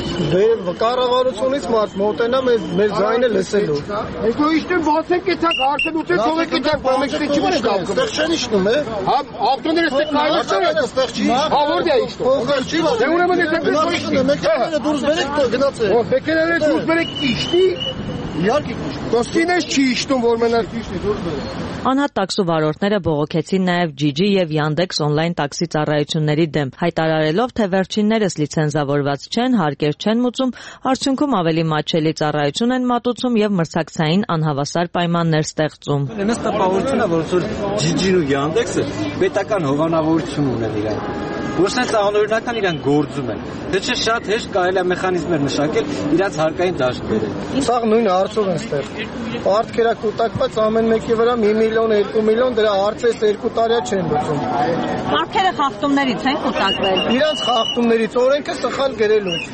ենք կառավարությունից մարդ մոտենա մեր ձայնը լսելու։ Եկո իշտեմ բացեք Արդյունքում թողեք դեռ կոմեքսի չի մնա կապ։ Ստեղ չեն իշտում, է։ Հա, ավտոները ստեղ նայում են, ստեղ չի։ Հա, որտե է իշտում։ Փոխել չի, դե ուրեմն դեռ իշտի։ Մեքենաները դուրս բերեք, գնացեք։ Ո՞վ մեքենաները դուրս բերեք իշտի։ Իհարկե կոստինես չի իշտում, որ մենակ իշտի դուրս բերեք։ Անհատ տաքսու վարորդները բողոքեցին նաև Ջիջի եւ Yandex on-line տաքսի ծառայությունների դեմ, հայտարարելով, թե վերջիններս լիցենզավորված չեն, հարկեր չեն մուծում, արդյունքում ավելի մատչելի ծառայություն են մատուցում եւ մրցակցային անհավասար պայմաններ ստեղծում։ Այնպես տպավորություն է, որ Ջիջին ու Yandex-ը պետական հովանավորություն ունեն իրար։ Ոչ թե անօրինական իրան գործում են։ Թե չէ շատ հեշտ կարելի է մեխանիզմներ մշակել իրաց հարկային դաշտ բերել։ Սա նույն հարցով են ստեղ։ Պարտքերա կուտակված ամեն մեկի վրա 1 միլիոն, 2 միլիոն դրա հարցես 2 տարի չեն լուծում։ Պարտքերը խախտումներից են կուտակվել։ Իրանց խախտումներից օրենքը սխալ գրելուց։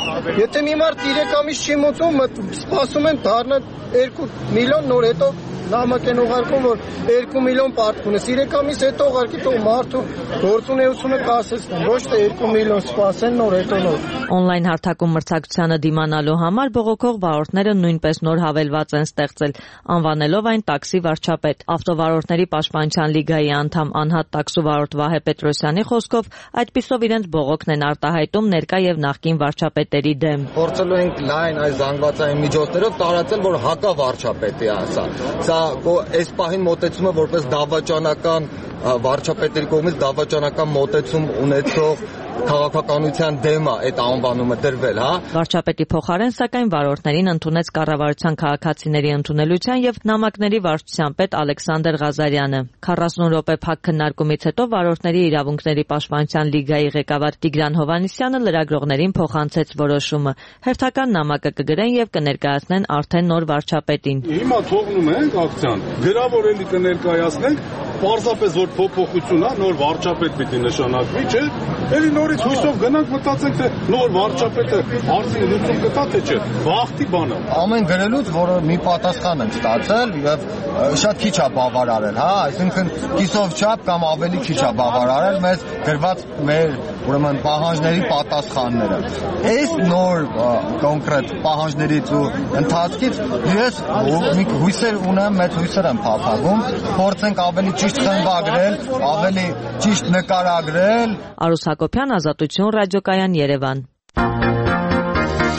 Եթե մի մարդ 3 ամիս չի մոծում, սպասում են դառնա 2 միլիոն, նոր հետո նամակ են ուղարկում, որ 2 միլիոն պարտք ունես, 3 ամիս հետո ուղարկի թող մարդու գործունեությունը կասեցնեն, ոչ թե 2 միլիոն սպասեն նոր հետո նոր։ Օնլայն հարթակում մրցակցությանը դիմանալու համար բողոքող վարորդները նույնպես նոր հավելված են ստեղծել, անվանելով այն տաքսի վարչապետ։ Ավտովարորդների պաշտպանության լիգայի անդամ անհատ տաքսու վարորդ Վահե Պետրոսյանի խոսքով այդպիսով իրենց բողոքն են արտահայտում ներկա եւ նախկին վարչապետերի դեմ։ Փորձելու ենք լայն այս զանգվածային միջոցներով տարածել, որ հակավարչապետի է սա այս պահին մոտեցումը որպես դավաճանական վարչապետերի կողմից դավաճանական մոտեցում ունեցող քաղաքականության դեմ է այդ անվանումը դրվել, հա։ Վարչապետի փոխարեն սակայն վարորդներին ընդունեց կառավարության քաղաքացիների ընդունելության եւ նամակների վարչության պետ Ալեքսանդր Ղազարյանը։ 40 րոպե փակ քննարկումից հետո վարորդների իրավունքների պաշտպանության լիգայի ղեկավար Տիգրան Հովհաննիսյանը լրագրողներին փոխանցեց որոշումը։ Հերթական նամակը կգրեն եւ կներկայացնեն արդեն նոր վարչապետին։ Հիմա թողնում ենք ակցիան, գրավոր էլի կներկայացնենք, պարզապես որ փոփոխություն է, նոր վարչապետ պիտի նշանակվի, չէ՞։ Էլի նորից հույսով գնանք մտածենք, թե նոր վարչապետը արդեն լուծում կտա, թե չէ։ Վախտի բան է։ Ամեն գրելուց, որ մի պատասխան ենք ստացել եւ շատ քիչ է բավարարել, հա, այսինքն կիսով չափ կամ ավելի քիչ է բավարարել մեզ գրված մեր ուրեմն պահանջների պատասխանները։ Այս նոր կոնկրետ պահանջներից ու ընթացքից ես հույսեր ունեմ, մեծ հույսեր եմ փափագում, փորձենք ավելի ճիշտ խմբագրել, ավելի ճիշտ նկարագրել։ Արուս Հակոբյան, Ազատություն ռադիոկայան, Երևան։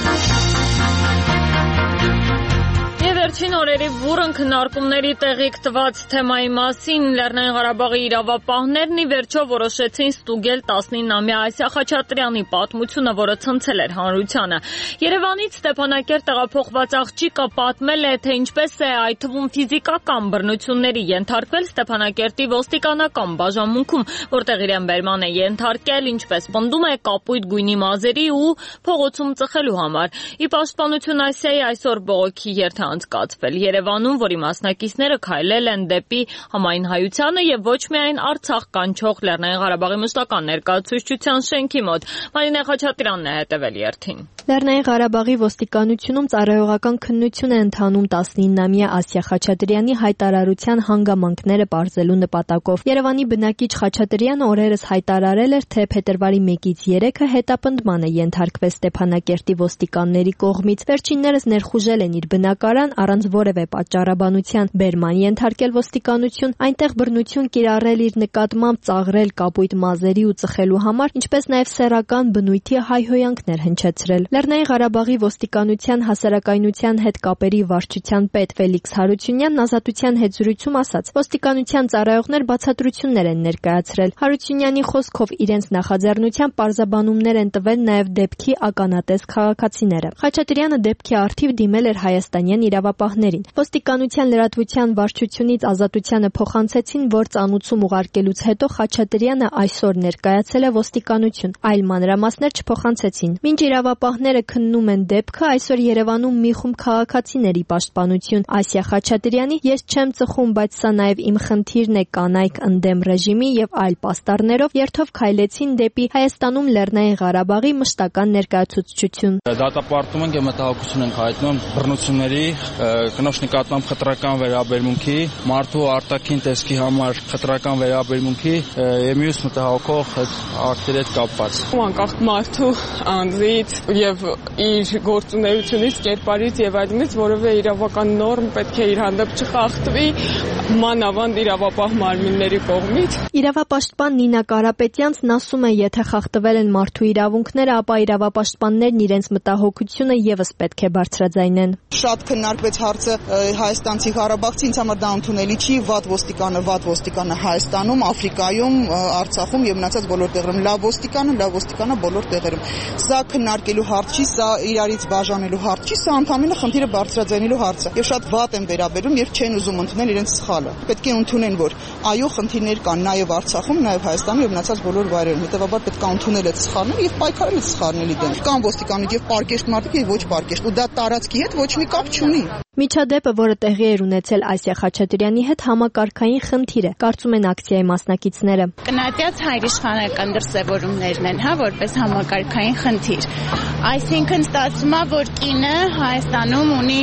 օրերի բուռն քննարկումների տեղիք տված թեմայի մասին Լեռնային Ղարաբաղի իրավապահներն ի վերջո որոշեցին ստուգել 19-ամյա Ասիա Խաչատրյանի պատմությունը, որը ցնցել էր հանրությանը։ Երևանից Ստեփանակերտ տեղափոխված աղջիկը պատմել է, թե ինչպես է այդ թվում ֆիզիկական բռնությունների ենթարկվել Ստեփանակերտի ոստիկանական բաժանմունքում, որտեղ իրեն բերման է ենթարկել, ինչպես պնդում է, կապույտ գույնի մազերի ու փողոցում ծխելու համար։ Ի պաշտպանություն Ասիայի այսօր բողոքի երթ է անցկացվել Երևանում, որի մասնակիցները քայլել են դեպի համայնհայությանը եւ ոչ միայն Արցախ կանչող Լեռնային Ղարաբաղի մշտական ներկայացուցչության շենքի մոտ։ Մարինե Խաչատրյանն է հետևել երթին։ Լեռնային Ղարաբաղի ոստիկանությունում ծառայողական քննություն է ընթանում 19-ամյա Ասիա Խաչատրյանի հայտարարության հանգամանքները պարզելու նպատակով։ Երևանի բնակիչ Խաչատրյանը օրերս հայտարարել էր, թե փետրվարի 1-ից 3-ը հետապնդման է ենթարկվել Ստեփանակերտի ոստիկանների կողմից։ Վերջիններս ներխուժել են իր բնակարան առանց որևէ պատճառաբանության, բերման ենթարկել ոստիկանություն, այնտեղ բռնություն կիրառել իր նկատմամբ, ծաղրել կապույտ մազերի ու ծխելու համար, ինչպես նաև սեռական բնույթի հայհոյանքներ հնչեցրել։ Լեռնային Ղարաբաղի ոստիկանության հասարակայնության հետ կապերի վարչության պետ Ֆելիքս Հարությունյանն Ազատության հետ զրույցում ասաց. ոստիկանության ծառայողներ բացատրություններ են ներկայացրել։ Հարությունյանի խոսքով իրենց նախաձեռնությամբ պարզաբանումներ են տվել նաև դեպքի ականատես քաղաքացիները։ Խաչատրյանը դեպքի առթիվ դիմել էր հայաստանյան իրավապահներին։ Ոստիկանության լրատվության վարչությունից Ազատությանը փոխանցեցին, որ ծանուցում ուղարկելուց հետո Խաչատրյանը այսօր ներկայացել է ոստիկանություն, այլ մանրամասներ չփոխանցեցին։ Մինչ իրավապահները քննում են դեպքը, այսօր Երևանում մի խումբ քաղաքացիների պաշտպանություն Ասիա Խաչատրյանի «Ես չեմ ծխում, բայց սա նաև իմ խնդիրն է» կանայք ընդդեմ ռեժիմի եւ այլ պաստառներով երթով քայլեցին դեպի Հայաստանում Լեռնային Ղարաբաղի մշտական ներկայացուցչություն։ Դատապարտում ենք եւ մտահոգություն ենք հայտնում բռնությունների, կնոջ նկատմամբ խտրական վերաբերմունքի, մարդու արտաքին տեսքի համար խտրական վերաբերմունքի եւ մյուս մտահոգող ակտերի հետ կապված։ Անկախ մարդու անձից եւ իր գործունեությունից, կերպարից եւ այլնից որևէ իրավական նորմ պետք է իր հանդեպ չխախտվի մանավանդ իրավապահ մարմինների կողմից։ Իրավապաշտպան Նինա Կարապետյանցն ասում է, եթե խախտվել են մարդու իրավունքները, ապա իրավապաշտպաններն իրենց մտահոգությունը եւս պետք է բարձրաձայնեն։ Շատ քննարկվեց հարցը հայաստանցի Ղարաբաղցի, ինձ համար դա ընդունելի չի, վատ ոստիկանը Հայաստանում, Աֆրիկայում, Արցախում եւ մնացած բոլոր տեղերում, լավ ոստիկանը բոլոր տեղերում։ Սա քննարկելու հարց չի, սա իրարից բաժանելու հարց չի, սա ընդհանրապես խնդիրը բարձրաձայնելու հարց է։ Եվ շատ վատ են վերաբերում եւ չեն ուզում ընդունել իրենց սխալը։ Պետք է ընդունեն, որ այո, խնդիրներ կան նաեւ Արցախում, նաեւ Հայաստանում եւ մնացած բոլոր վայրերում։ Հետեւաբար պետք է ընդունել այդ սխալները եւ պայքարել այդ սխալների դեմ։ Կան ոստիկաններ եւ պարկեշտ մարդիկ եւ ոչ պարկեշտ, ու դա տարածքի հետ ոչ մի կապ չունի։ Միջադեպը, որը տեղի էր ունեցել Ասիա Խաչատրյանի հետ, համակարգային խնդիր է, կարծում են ակցիայի մասնակիցները։ Կնատյաց հայրիշխանական դրսևորումներն են, որպես համակարգային խնդիր։ Այսինքն ստացվում է, որ կինը Հայաստանում ունի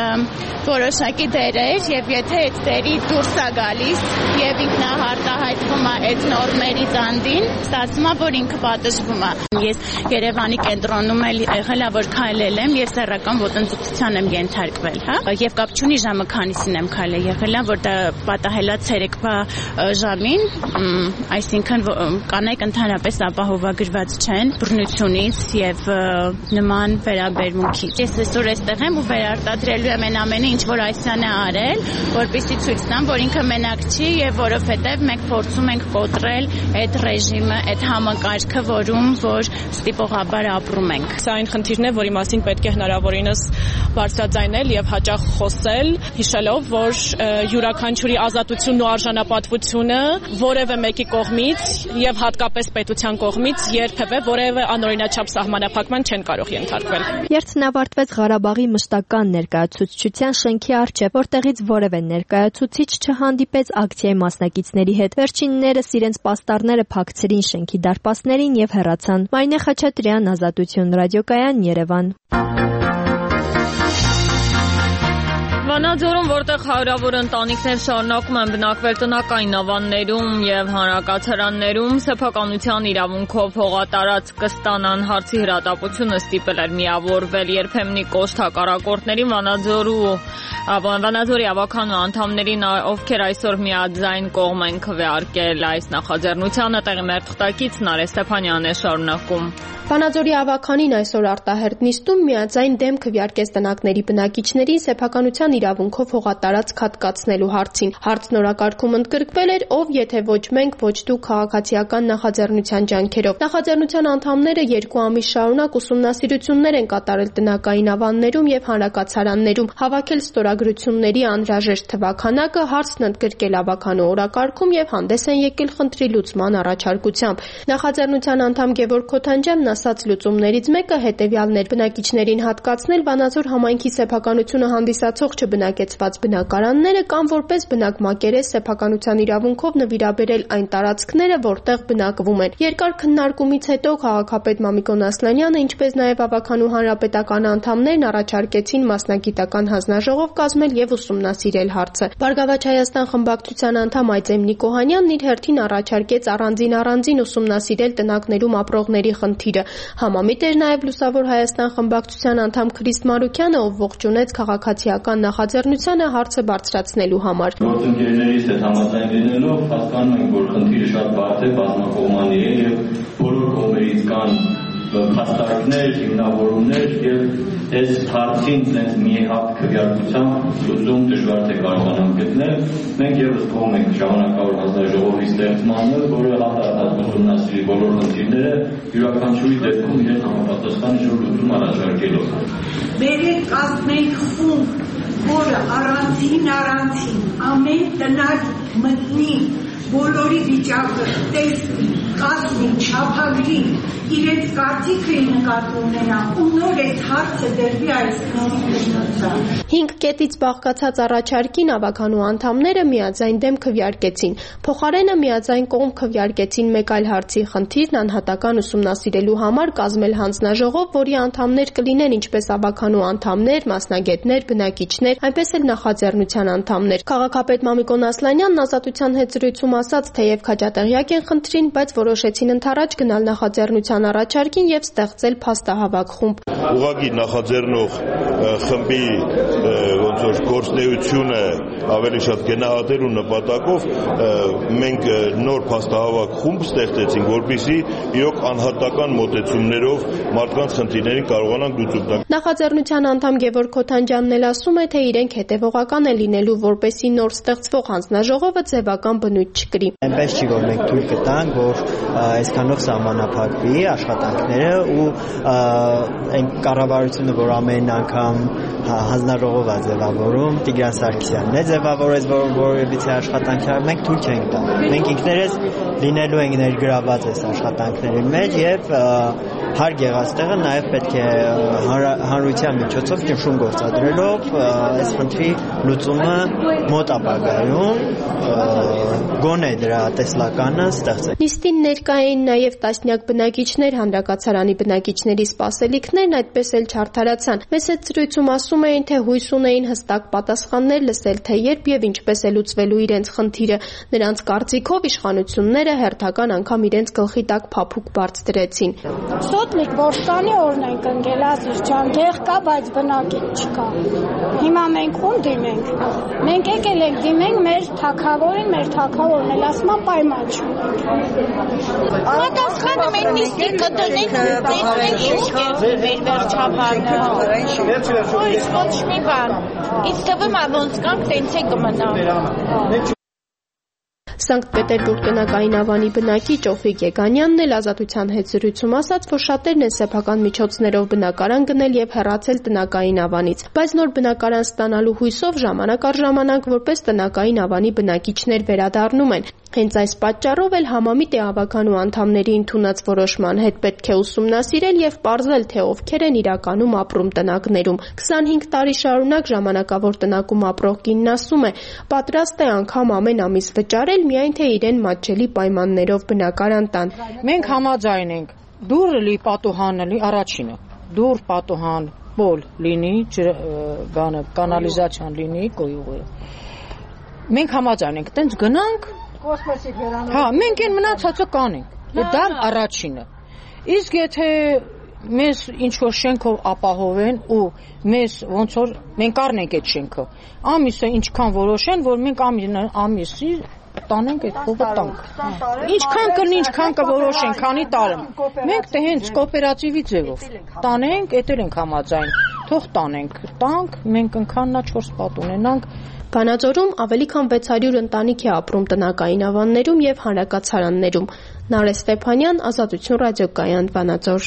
որոշակի դերեր եւ եթե այդ դերի դուրս է գալիս եւ ինքնահարտահայտվում է այդ նորմերից անդին, ստացվում է, որ ինքը պատժվում է։ Ես Երևանի կենտրոնում եղել եմ, որ քայլել եմ եւ սեռական ոտնձգության եմ ենթարկվել, եւ կապ չունի ժամը քանիսին եմ քայլել, եղել եմ, որ դա պատահել է ցերեկվա ժամին, այսինքն կանայք ընդհանրապես ապահովագրված չեն բռնությունից եւ նման վերաբերմունքից։ Ես այսօր այստեղ եմ ու վերարտադրելու եմ այն ամենը, ինչ որ Ասիան է արել, որպեսզի ցույց տամ, որ ինքը մենակ չի եւ որովհետեւ մենք փորձում ենք կոտրել այդ ռեժիմը, այդ համակարգը, որում որ ստիպողաբար ապրում ենք։ Սա այն խնդիրն է, որի մասին պետք է հնարավորինս բարձրաձայնել եւ հաճախ խոսել, հիշելով, որ յուրաքանչյուրի ազատությունն ու արժանապատվությունը որևէ մեկի կողմից եւ հատկապես պետության կողմից երբևէ որևէ անօրինաչափ սահմանափակման չեն կարող ենթարկվել։ Երթն ավարտվեց Ղարաբաղի մշտական ներկայացուցչության շենքի առջև, որտեղից որևէ ներկայացուցիչ չհանդիպեց ակցիայի մասնակիցների հետ։ Վերջիններս իրենց պաստառները փակցրին շենքի դարպասներին եւ հեռացան։ Մարինե Խաչատրյան, Ազատություն ռադիոկայան, Երևան։ Վանաձորում, որտեղ հարյուրավոր ընտանիքներ շարունակում են բնակվել տնական ավաններում եւ հանրակացարաններում, սեփականության իրավունքով հողատարածք կստանան հարցի հրատապությունը ստիպել էր միավորվել երբեմնի կոշտ հակառակորդներին Վանաձորի ավականու անդամներին, ովքեր այսօր միաձայն կողմ են քվեարկել այս նախաձեռնությանը, տեղի մեր թղթակիցն Արեգ Ստեփանյանն է շարունակում։ Վանաձորի ավականին այսօր արտահերտ նիստում միաձայն դեմ քվեարկեց տնակների բնակիչներին սեփականության իրավունքով հողատարածք հատկացնելու հարցին։ Հարցն օրակարգում ընդգրկվել էր ով եթե ոչ մենք, ոչ դու քաղաքացիական նախաձեռնության ջանքերով։ Նախաձեռնության անդամները 2 ամիս շարունակ ուսումնասիրություններ են կատարել տնակային ավաններում եւ հանրակացարաններում, հավաքել ստորագրությունների անհրաժեշտ թվաքանակը, հարցն ընդգրկել ավականու օրակարգում եւ հանդես են եկել խնդրի լուծման առաջարկությամբ։ Նախաձեռնության անդամ Գևորգ Քոթանջյանն ասաց լուծումներից մեկը հետևյալն էր՝ բնակիչներին հատկացնել Վանաձոր համայնքի սեփականությունը հանդիսացող չբնակեցված բնակարանները կամ որպես բնակ մակերես սեփականության իրավունքով նվիրաբերել այն տարածքները, որտեղ բնակվում են։ Երկար քննարկումից հետո քաղաքապետ Մամիկոն Ասլանյանը, ինչպես նաև ավականու հանրապետական անդամներն առաջարկեցին մասնագիտական հանձնաժողով կազմել եւ ուսումնասիրել հարցը։ Բարգավաճ Հայաստան խմբակցության անդամ Այծեմ Նիկոհանյանն իր հերթին առաջարկեց առանձին ուսումնասիրել տնակներում ապրողների խնդիրը։ Համամիտ էր նաև Լուսավոր Հայաստան խմբակցության անդամ Քրիստ Մարուկյանը, ով ողջունեց քաղաքացիական նախաձեռնությանը հարցը բարձրացնելու համար։ Գործընկերներից հետ համաձայն լինելով հասկանում ենք, որ խնդիրը շատ բարդ է, բազմակողմանի է եւ բոլոր կողմերից կան փաստարկներ, հիմնավորումներ եւ այս հարցին ցենց մի հատ քվեարկությամբ լուծում դժվար թե կարողանանք գտնել։ Մենք եւս կողմ ենք ժամանակավոր հանձնաժողովի ստեղծմանը, որը հատառած ուսումնասիրի բոլոր խնդիրները, յուրաքանչյուրի դեպքում իրեն համապատասխան ինչ-որ լուծում առաջարկելով։ Բերեք կազմենք խումբ, որը առանձին ամեն տնակ մտնի, բոլորի վիճակը տեսնի, կազմի, չափագրի, իրենց կարծիքը նկատի ունենա ու նոր այս հարցը դրվի այս քննության։ 5 կետից բաղկացած առաջարկին ավականու անդամները միաձայն դեմ քվեարկեցին։ Փոխարենը միաձայն կողմ քվեարկեցին մեկ այլ հարցի խնդիրն անհատական ուսումնասիրելու համար կազմել հանձնաժողով, որի անդամներ կլինեն ինչպես ավականու անդամներ, մասնագետներ, բնակիչներ, այնպես էլ նախաձեռնության անդամներ։ Քաղաքապետ Մամիկոն Ասլանյանն Ազատության հետ զրույցում ասաց, թեև քաջատեղյակ են խնդրին, բայց որոշեցին ընդառաջ գնալ նախաձեռնության առաջարկին եւ ստեղծել փաստահավաք խումբ։ Ուղղակի նախաձեռնող խմբի ոնց որ գործնեությունը ավելի շատ գնահատելու նպատակով մենք նոր փաստահավաք խումբ ստեղծեցինք, որպեսզի իրոք անհատական մոտեցումներով մարդկանց խնդիրներին կարողանանք լուծում տալ։ Նախաձեռնության անդամ Գևորգ Քոթանջյանն էլ ասում է, թե իրենք հետևողական են լինելու, որպեսզի նոր ստեղծվող հանձնաժողովը ձևական բնույթ չկրի։ Այնպես չի, որ մենք թույլ կտանք, որ այսքանով սահմանափակվի աշխատանքները ու այն կառավարությունը, որ ամեն անգամ հանձնաժողով է ձևավորում, Տիգրան Սարգսյանն է ձևավորեց որևիցե աշխատանքներ, մենք թույլ չենք տա։ Մենք ինքներս լինելու ենք ներգրաված այս աշխատանքների մեջ եւ հարկ եղած տեղը նաեւ պետք է հանրության միջոցով ճնշում գործադրելով այս խնդրի լուծումը մոտ ապագայում գոնե դրա տեսլականը ստեղծել։ Նիստին ներկա էին նաև տասնյակ բնակիչներ, հանրակացարանի բնակիչների սպասելիքներն այդպես էլ չարդարացան։ Մեծ հետ զրույցում ասում էին, թե հույս ունեին հստակ պատասխաններ լսել, թե երբ եւ ինչպես է լուծվելու իրենց խնդիրը։ Նրանց կարծիքով իշխանությունները հերթական անգամ իրենց գլխի տակ փափուկ բարձ դրեցին։ Սոտմիկ Բորշտանի օրն ենք ընկել, Ազիզ ջան, գեղ կա, բայց բնակիչ չկա։ Հիմա մենք ում դիմենք։ Մենք եկել ենք դիմենք մեր թագավորին, մեր թագավորն էլ ասում է պայման չունենք։ Պատասխանը մենք նիստի կդնենք, տեսնենք ինչ կերպ մեր վերջաբանը։ Ոչ մի բան։ Ինձ թվում է ոնց կանք տենց է կմնա։ Սանկտ Պետերբուրգ տնակային ավանի բնակիչ Օֆիկ Եկանյանն էլ Ազատության հետ զրույցում ասաց, որ շատերն են սեփական միջոցներով բնակարան գնել եւ հեռացել տնակային ավանից, բայց նոր բնակարան ստանալու հույսով ժամանակ առ ժամանակ որպես տնակային ավանի բնակիչներ վերադառնում են։ Հենց այս պատճառով էլ համամիտ է ավականու անդամների ընդունած որոշման հետ պետք է ուսումնասիրել եւ պարզել, թե ովքեր են իրականում ապրում տնակներում։ 25 տարի շարունակ ժամանակավոր տնակում ապրող կինն ասում է, պատրաստ է անգամ ամեն ամիս վճարել, միայն թե իրեն մատչելի պայմաններով բնակարան տան։ Մենք համաձայն ենք, դուռ լի պատուհան լի առաջինը, դուռ պատուհան պոլ լինի, կանալիզացիան լինի, կոյուղը։ Մենք համաձայն ենք, տենց գնանք, հա, մենք են մնացածը կանենք, դա առաջինը։ Իսկ եթե մեզ ինչ-որ շենքով ապահովեն ու մեզ ոնց որ մենք առնենք այդ շենքը, ամիսը ինչքան որոշեն, որ մենք ամիսի տանենք այդ փողը տանք։ Ինչքան կլինի, ինչքան կորոշեն, քանի տարում։ Մենք դե հենց կոոպերատիվի ձևով տանենք, էդ ենք համաձայն։ Թող տանենք, տանք, մենք ընքաննա 4 պատ ունենանք։ Վանաձորում ավելի քան 600 ընտանիք է ապրում տնական ավաններում եւ հանրակացարաններում։ Նարէ Ստեփանյան, Ազատություն ռադիոկայան, Վանաձոր։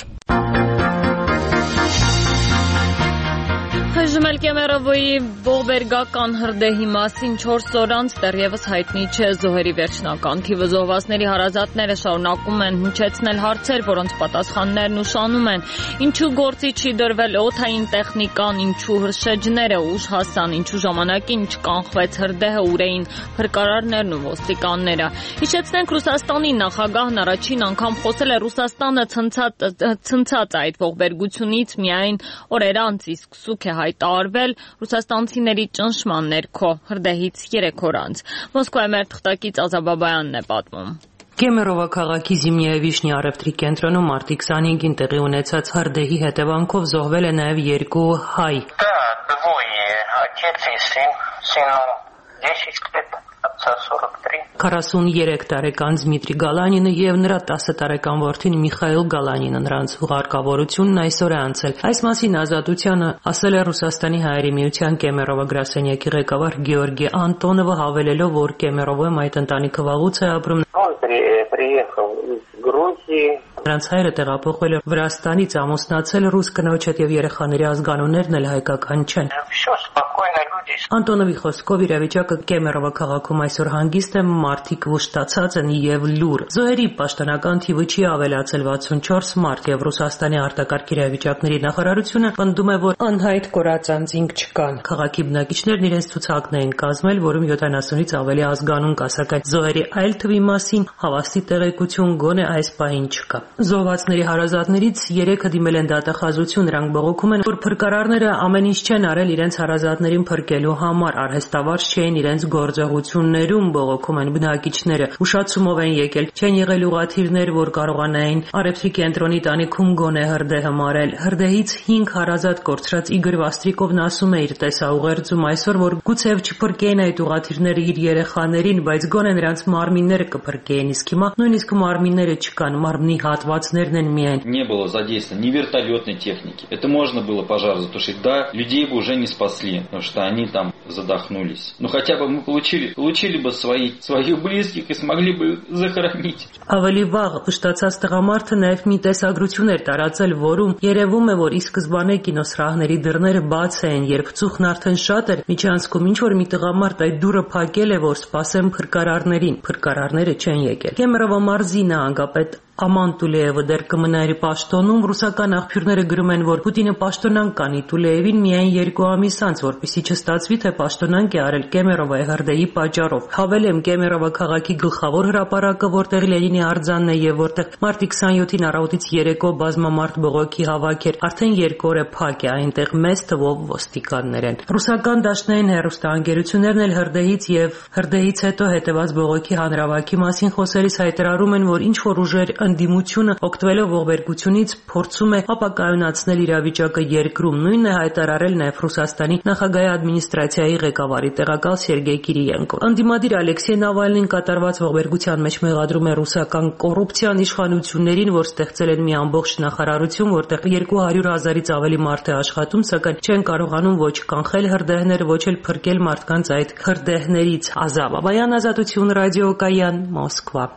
Այժմ էլ Կեմերովոյի ողբերգական հրդեհի մասին 4 օր անց դեռևս հայտնի չէ զոհերի վերջնական թիվը։ Զոհվածների հարազատները շարունակում են հնչեցնել հարցեր, որոնց պատասխաններն ուշանում են։ Ինչու գործի չի դրվել օդային տեխնիկան, ինչու հրշեջները ուշ հասան, ինչու ժամանակին չկանխվեց հրդեհը, ուր էին փրկարարներն ու ոստիկանները։ Հիշեցնենք, Ռուսաստանի նախագահն առաջին անգամ խոսել է Ռուսաստանը ցնցած այդ ողբերգությունից միայն օրեր անց, իսկ սուք է հայտարարվել ռուսաստանցիների ճնշման ներքո հրդեհից 3 օր անց։ Մոսկվայի մեր թղթակից Ազաբաբայանն է պատմում։ Կեմերովա քաղաքի Զիմնիա Վիշնի առևտրի կենտրոնում մարտի 25-ին տեղի ունեցած հրդեհի հետևանքով զոհվել է նաև 2 հայ։ 43 տարեկան Դմիտրի Գալանինը եւ նրա 10 տարեկան որդին Միխայիլ Գալանինը, նրանց հուղարկավորությունն այսօր է անցել։ Այս մասին Ազատությանը ասել է Ռուսաստանի հայերի միության Կեմերովա գրասենյակի ղեկավար Գեորգի Անտոնովը, հավելելով, որ Կեմերովոյում այդ ընտանիքը վաղուց է ապրում։ Նրանց հայրը տեղափոխվել է Վրաստանից, ամուսնացել ռուս կնոջ հետ եւ երեխաների ազգանուններն էլ հայկական չեն։ Անտոնովի խոսքով իրավիճակը Կեմերովա քաղաքում այսօր հանգիստ է, մարդիկ վշտացած են եւ լուր։ Զոհերի պաշտոնական թիվը չի ավելացել 64 մարդ եւ Ռուսաստանի արտակարգ իրավիճակների նախարարությունը պնդում է, որ անհայտ կորածանցինք չկան։ Քաղաքի բնակիչներն իրենց ցուցակն էին կազմել, որում 70-ից ավելի ազգանուն կա, սակայն զոհերի այլ թվի մասին հավաստի տեղեկություն գոնե այս պահին չկա։ Զոհվածների հարազատներից 3-ը դիմել են դատախազություն, նրանք բողոքում են, որ փրկարարները ամեն ինչ չեն արել իրենց հարազատներին փրկելու համար, արհեստավարժ չէին իրենց գործողություններում, բողոքում են բնակիչները, ուշացումով են եկել, չեն եղել ուղաթիռներ, որ կարողանային առևտրի կենտրոնի տանիքում գոնե հրդեհը մարել։ Հրդեհից 5 հարազատ կորցրած Իգոր Վաստրիկովն ասում է իր տեսաուղերձում այսօր, որ գուցեև չփրկեին այդ ուղաթիռները իր երեխաներին, բայց գոնե նրանց մարմինները կփրկեին, իսկ հիմա նույնիսկ մարմինները չկան, մարմնի հատվածներն են միայն։ Не было задействовано ни вертолетной техники. Это можно было пожар затушить, да, людей бы уже не спасли, потому что они там задохнулись. Но хотя бы мы получили бы своих близких и смогли бы захоронить. Ավելի վաղ վշտացած տղամարդը նաև մի տեսագրություն էր տարածել, որում երևում է, որ ի սկզբանե կինոսրահների դռները բաց էին, երբ ծուխն արդեն շատ էր, միջանցքում ինչ որ մի տղամարդ այդ դուռը փակել է, որ սպասեն փրկարարներին։ Փրկարարները չեն եկել։ Կեմերովա մարզի նահանգապետ Աման Տուլեևը դեռ կմնա իր պաշտոնում։ Ռուսական աղբյուրները գրում են, որ Պուտինը պաշտոնանկ կանի Տուլեևին միայն 2 ամիս անց, որպեսզի չստացվի, թե պաշտոնանկ է արել Կեմերովայի հրդեհի պատճառով։ Հավելեմ, Կեմերովա քաղաքի գլխավոր հրապարակը, որտեղ Լենինի արձանն է եւ որտեղ մարտի 27-ին առավոտից երեկո բազմամարդ բողոքի հավաք էր, արդեն 2 օր է փակ է, այնտեղ մեծ թվով ոստիկաններ են։ Ռուսական դաշնային հեռուստաընկերություններն էլ հրդեհից հետո հետևած բողոքի հանրավաքի մասին խոսելիս հայտարարում են, որ ինչ որ ուժեր ընդդիմությունը օգտվելով ողբերգությունից փորձում է ապակայունացնել իրավիճակը երկրում։ Նույնն է հայտարարել նաև Ռուսաստանի նախագահի ադմինիստրացիայի ղեկավարի տեղակալ Սերգեյ Կիրիենկոն։ Անդիմադիր Ալեքսեյ Նավալնին կատարված ողբերգության մեջ մեղադրում է ռուսական կոռուպցիան, իշխանություններին, որ ստեղծել են մի ամբողջ նախարարություն, որտեղ 200,000-ից ավելի մարդ է աշխատում, սակայն չեն կարողանում ոչ կանխել հրդեհները, ոչ էլ փրկել մարդկանց այդ հրդեհներից։ Ազաբաբայան, Ազատություն ռադիոկայան, Մոսկվա։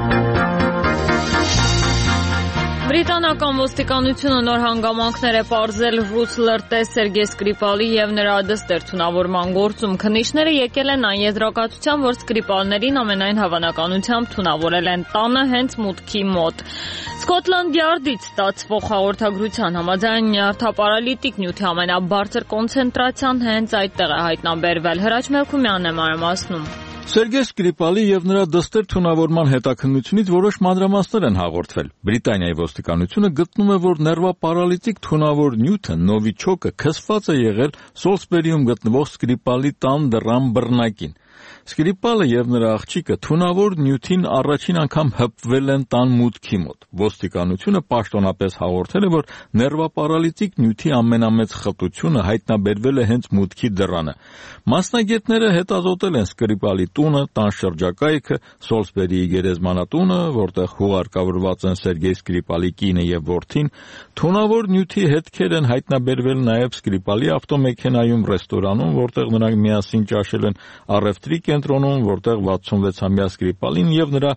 Բրիտանական ոստիկանությունը նոր հանգամանքներ է պարզել ռուս լրտես Սերգեյ Սկրիպալի եւ նրա դստեր թունավորման գործում։ Քննիչները եկել են այն եզրակացության, որ Սկրիպալներին ամենայն հավանականությամբ թունավորել են տանը հենց մուտքի մոտ։ Սկոտլանդ Յարդից ստացվող հաղորդագրության համաձայն նյարդապարալիտիկ նյութի ամենաբարձր կոնցենտրացիան հենց այդտեղ է հայտնաբերվել։ Հրաչ Մելքումյանն է մանրամասնում։ Սերգեյ Սկրիպալի եւ նրա դստեր թունավորման հետաքննությունից որոշ մանրամասներ են հաղորդվել։ Բրիտանիայի ոստիկանությունը գտնում է, որ ներվապարալիտիկ թունավոր նյութը նովիչոկը քսված է եղել Սոլսբերիում գտնվող Սկրիպալի տան դռան բռնակին։ Սկրիպալը եւ նրա աղջիկը թունավոր նյութին առաջին անգամ հպվել են տան մուտքի մոտ։ Ոստիկանությունը պաշտոնապես հաղորդել է, որ ներվապարալիտիկ նյութի ամենամեծ խտությունը հայտնաբերվել է հենց մուտքի դռանը։ Մասնագետները հետազոտել են Սկրիպալի տունը, տան շրջակայքը, Սոլսբերիի գերեզմանատունը, որտեղ հուղարկավորված են Սերգեյ Սկրիպալի կինը եւ որդին։ Թունավոր նյութի հետքեր են հայտնաբերվել նաեւ Սկրիպալի ավտոմեքենայում, ռեստորանում, որտեղ նրանք միասին ճաշել են, առևտրի կենտրոնում, որտեղ 66-ամյա Սկրիպալին եւ նրա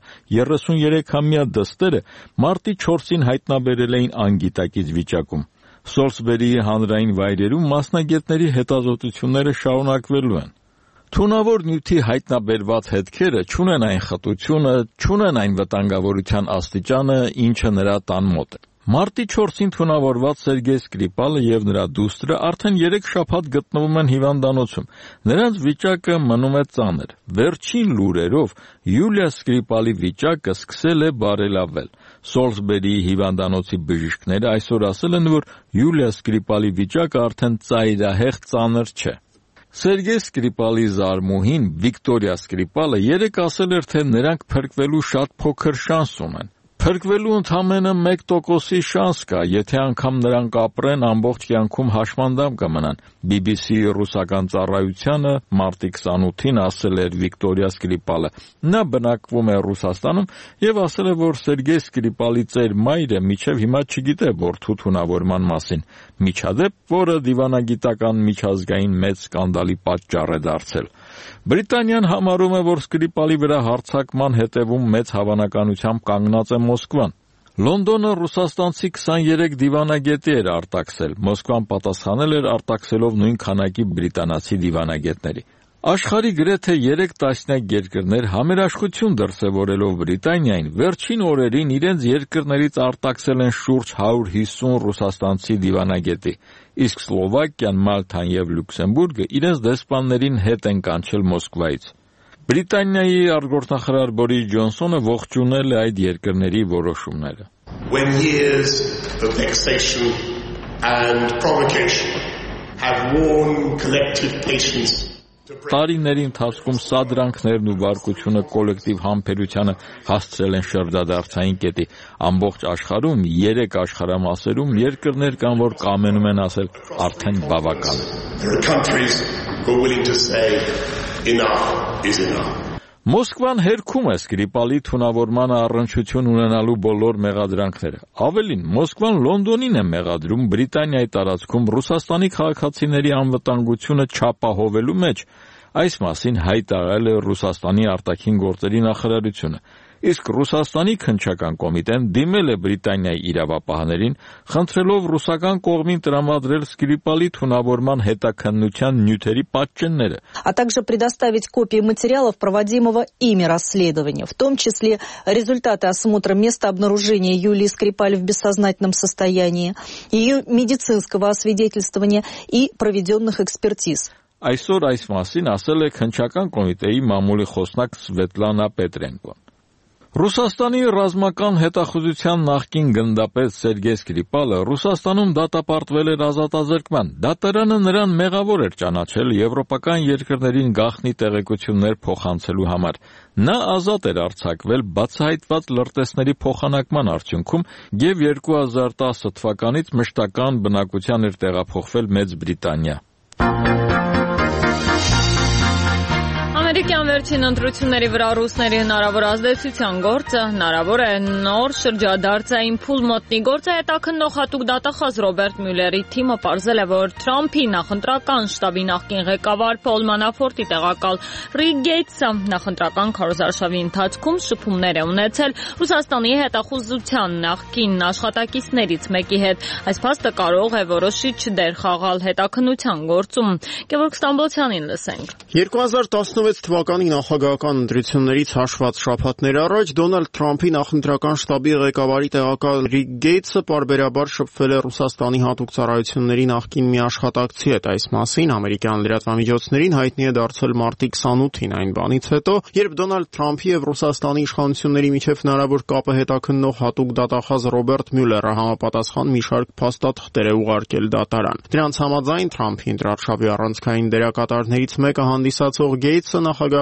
33-ամյա դստերը մարտի 4-ին հայտնաբերել էին անգիտակից վիճակում։ Սոլսբերիի հանրային վայրերում մասնագետների հետազոտությունները շարունակվելու են։ Թունավոր նյութի հայտնաբերված հետքերը չունեն այն խտությունը, չունեն այն վտանգավորության աստիճանը, ինչը նրա տան մոտ է։ Մարտի 4-ին թունավորված Սերգեյ Սկրիպալը եւ նրա դուստրը արդեն 3 շաբաթ գտնվում են հիվանդանոցում։ Նրանց վիճակը մնում է ծանր։ Վերջին լուրերով Յուլիա Սկրիպալի վիճակը սկսել է բարելավել։ Սոլսբերիի հիվանդանոցի բժիշկները այսօր ասել են, որ Յուլիա Սկրիպալի վիճակը արդեն ծայրահեղ ծանր չէ։ Սերգեյ Սկրիպալի զարմուհին Վիկտորիա Սկրիպալը երեկ ասել էր, թե նրանք փրկվելու շատ փոքր շանս ունեն։ Փրկվելու ընդամենը 1%-ի շանս կա, եթե անգամ նրանք ապրեն, ամբողջ կյանքում հաշմանդամ կմնան։ BBC-ի ռուսական ծառայությանը մարտի 28-ին ասել էր Վիկտորիա Սկրիպալը։ Նա բնակվում է Ռուսաստանում եւ ասել է, որ Սերգեյ Սկրիպալի ծեր մայրը մինչեւ հիմա չգիտե որդու թունավորման մասին։ Միջադեպ, որը դիվանագիտական միջազգային մեծ սկանդալի պատճառ է դարձել։ Բրիտանիան համարում է, որ Սկրիպալի վրա հարձակման հետևում մեծ հավանականությամբ կանգնած է Մոսկվան։ Լոնդոնը ռուսաստանցի 23 դիվանագետի էր արտաքսել։ Մոսկվան պատասխանել էր արտաքսելով նույն քանակի բրիտանացի դիվանագետների։ Աշխարհի գրեթե 3 տասնյակ երկրներ համերաշխություն դրսևորելով Բրիտանիային վերջին օրերին իրենց երկրներից արտաքսել են շուրջ 150 ռուսաստանցի դիվանագետի, իսկ Սլովակիան, Մալթան եւ Լյուքսեմբուրգը իրենց դեսպաններին հետ են կանչել Մոսկվայից։ Բրիտանիայի արտգործնախարար Բորիս Ջոնսոնը ողջունել է այդ երկրների որոշումները։ When years of vexation and provocation have worn collective patience. Տարիների ընթացքում սադրանքներն ու բարկությունը կոլեկտիվ համբերությանը հասցրել են շրջադարձային կետի։ Ամբողջ աշխարհում 3 աշխարհամասերում երկրներ կան, որ կամենում են ասել արդեն բավական է։ There are countries who are willing to say enough is enough. Մոսկվան հերքում է Սկրիպալի թունավորմանը առնչություն ունենալու բոլոր մեղադրանքները։ Ավելին, Մոսկվան Լոնդոնին է մեղադրում Բրիտանիայի տարածքում Ռուսաստանի քաղաքացիների անվտանգությունը չապահովելու մեջ։ Այս մասին հայտարարել է Ռուսաստանի արտաքին գործերի նախարարությունը։ Իսկ Ռուսաստանի քննչական կոմիտեն դիմել է Բրիտանիայի իրավապահներին, խնդրելով ռուսական կողմին տրամադրել Սկրիպալի թունավորման հետաքննության նյութերի պատճենները, а также предоставить копии материалов проводимого ими расследования, в том числе результаты осмотра места обнаружения Юлии Скрипаль в бессознательном состоянии, ее медицинского освидетельствования и проведенных экспертиз. Այսօր այս մասին ասել է քննչական կոմիտեի մամուլի խոսնակ Սվետլանա Պետրենկոն։ Ռուսաստանի ռազմական հետախուզության նախկին գնդապետ Սերգեյ Սկրիպալը Ռուսաստանում դատապարտվել էր ազատազրկման։ Դատարանը նրան մեղավոր էր ճանաչել եվրոպական երկրներին գաղտնի տեղեկություններ փոխանցելու համար։ Նա ազատ էր արձակվել բացահայտված լրտեսների փոխանակման արդյունքում եւ 2010 թվականից մշտական բնակության էր տեղափոխվել Մեծ Բրիտանիա։ Ամերիկյան վերջին ընտրությունների վրա ռուսների հնարավոր ազդեցության գործը հնարավոր է նոր շրջադարձային փուլ մոտնի գործը հետաքննող հատուկ դատախազ Ռոբերտ Մյուլլերի թիմը պարզել է, որ Թրամփի նախընտրական շտաբի նախկին ղեկավար Փոլ Մանաֆորտի տեղակալ Ռիկ Գեյթսը նախընտրական քարոզարշավի ընթացքում շփումներ է ունեցել Ռուսաստանի հետախուզության նախկին աշխատակիցներից մեկի հետ։ Այս փաստը կարող է որոշիչ դեր խաղալ հետաքննության գործում։ Գևորգ Ստամբոլցյանին լսենք։ 2016 թվականի նախագահական ընտրություններից հաշված շաբաթներ առաջ Դոնալդ Թրամփի նախընտրական շտաբի ղեկավարի տեղակալ Ռիկ Գեյթսը պարբերաբար շփվել է Ռուսաստանի հատուկ ծառայությունների նախկին մի աշխատակցի հետ։ Այս մասին ամերիկյան լրատվամիջոցներին հայտնի է դարձել մարտի 28-ին, այն բանից հետո, երբ Դոնալդ Թրամփի եւ Ռուսաստանի իշխանությունների միջև հնարավոր կապը հետաքննող հատուկ դատախազ Ռոբերտ Մյուլլերը համապատասխան մի շարք փաստաթղթեր է ուղարկել դատարան։ Դրանց համաձայն Թրամփի ընտրարշավի առանցքային դերակատարներից մեկը հանդիսացող Գեյթսը նախագահական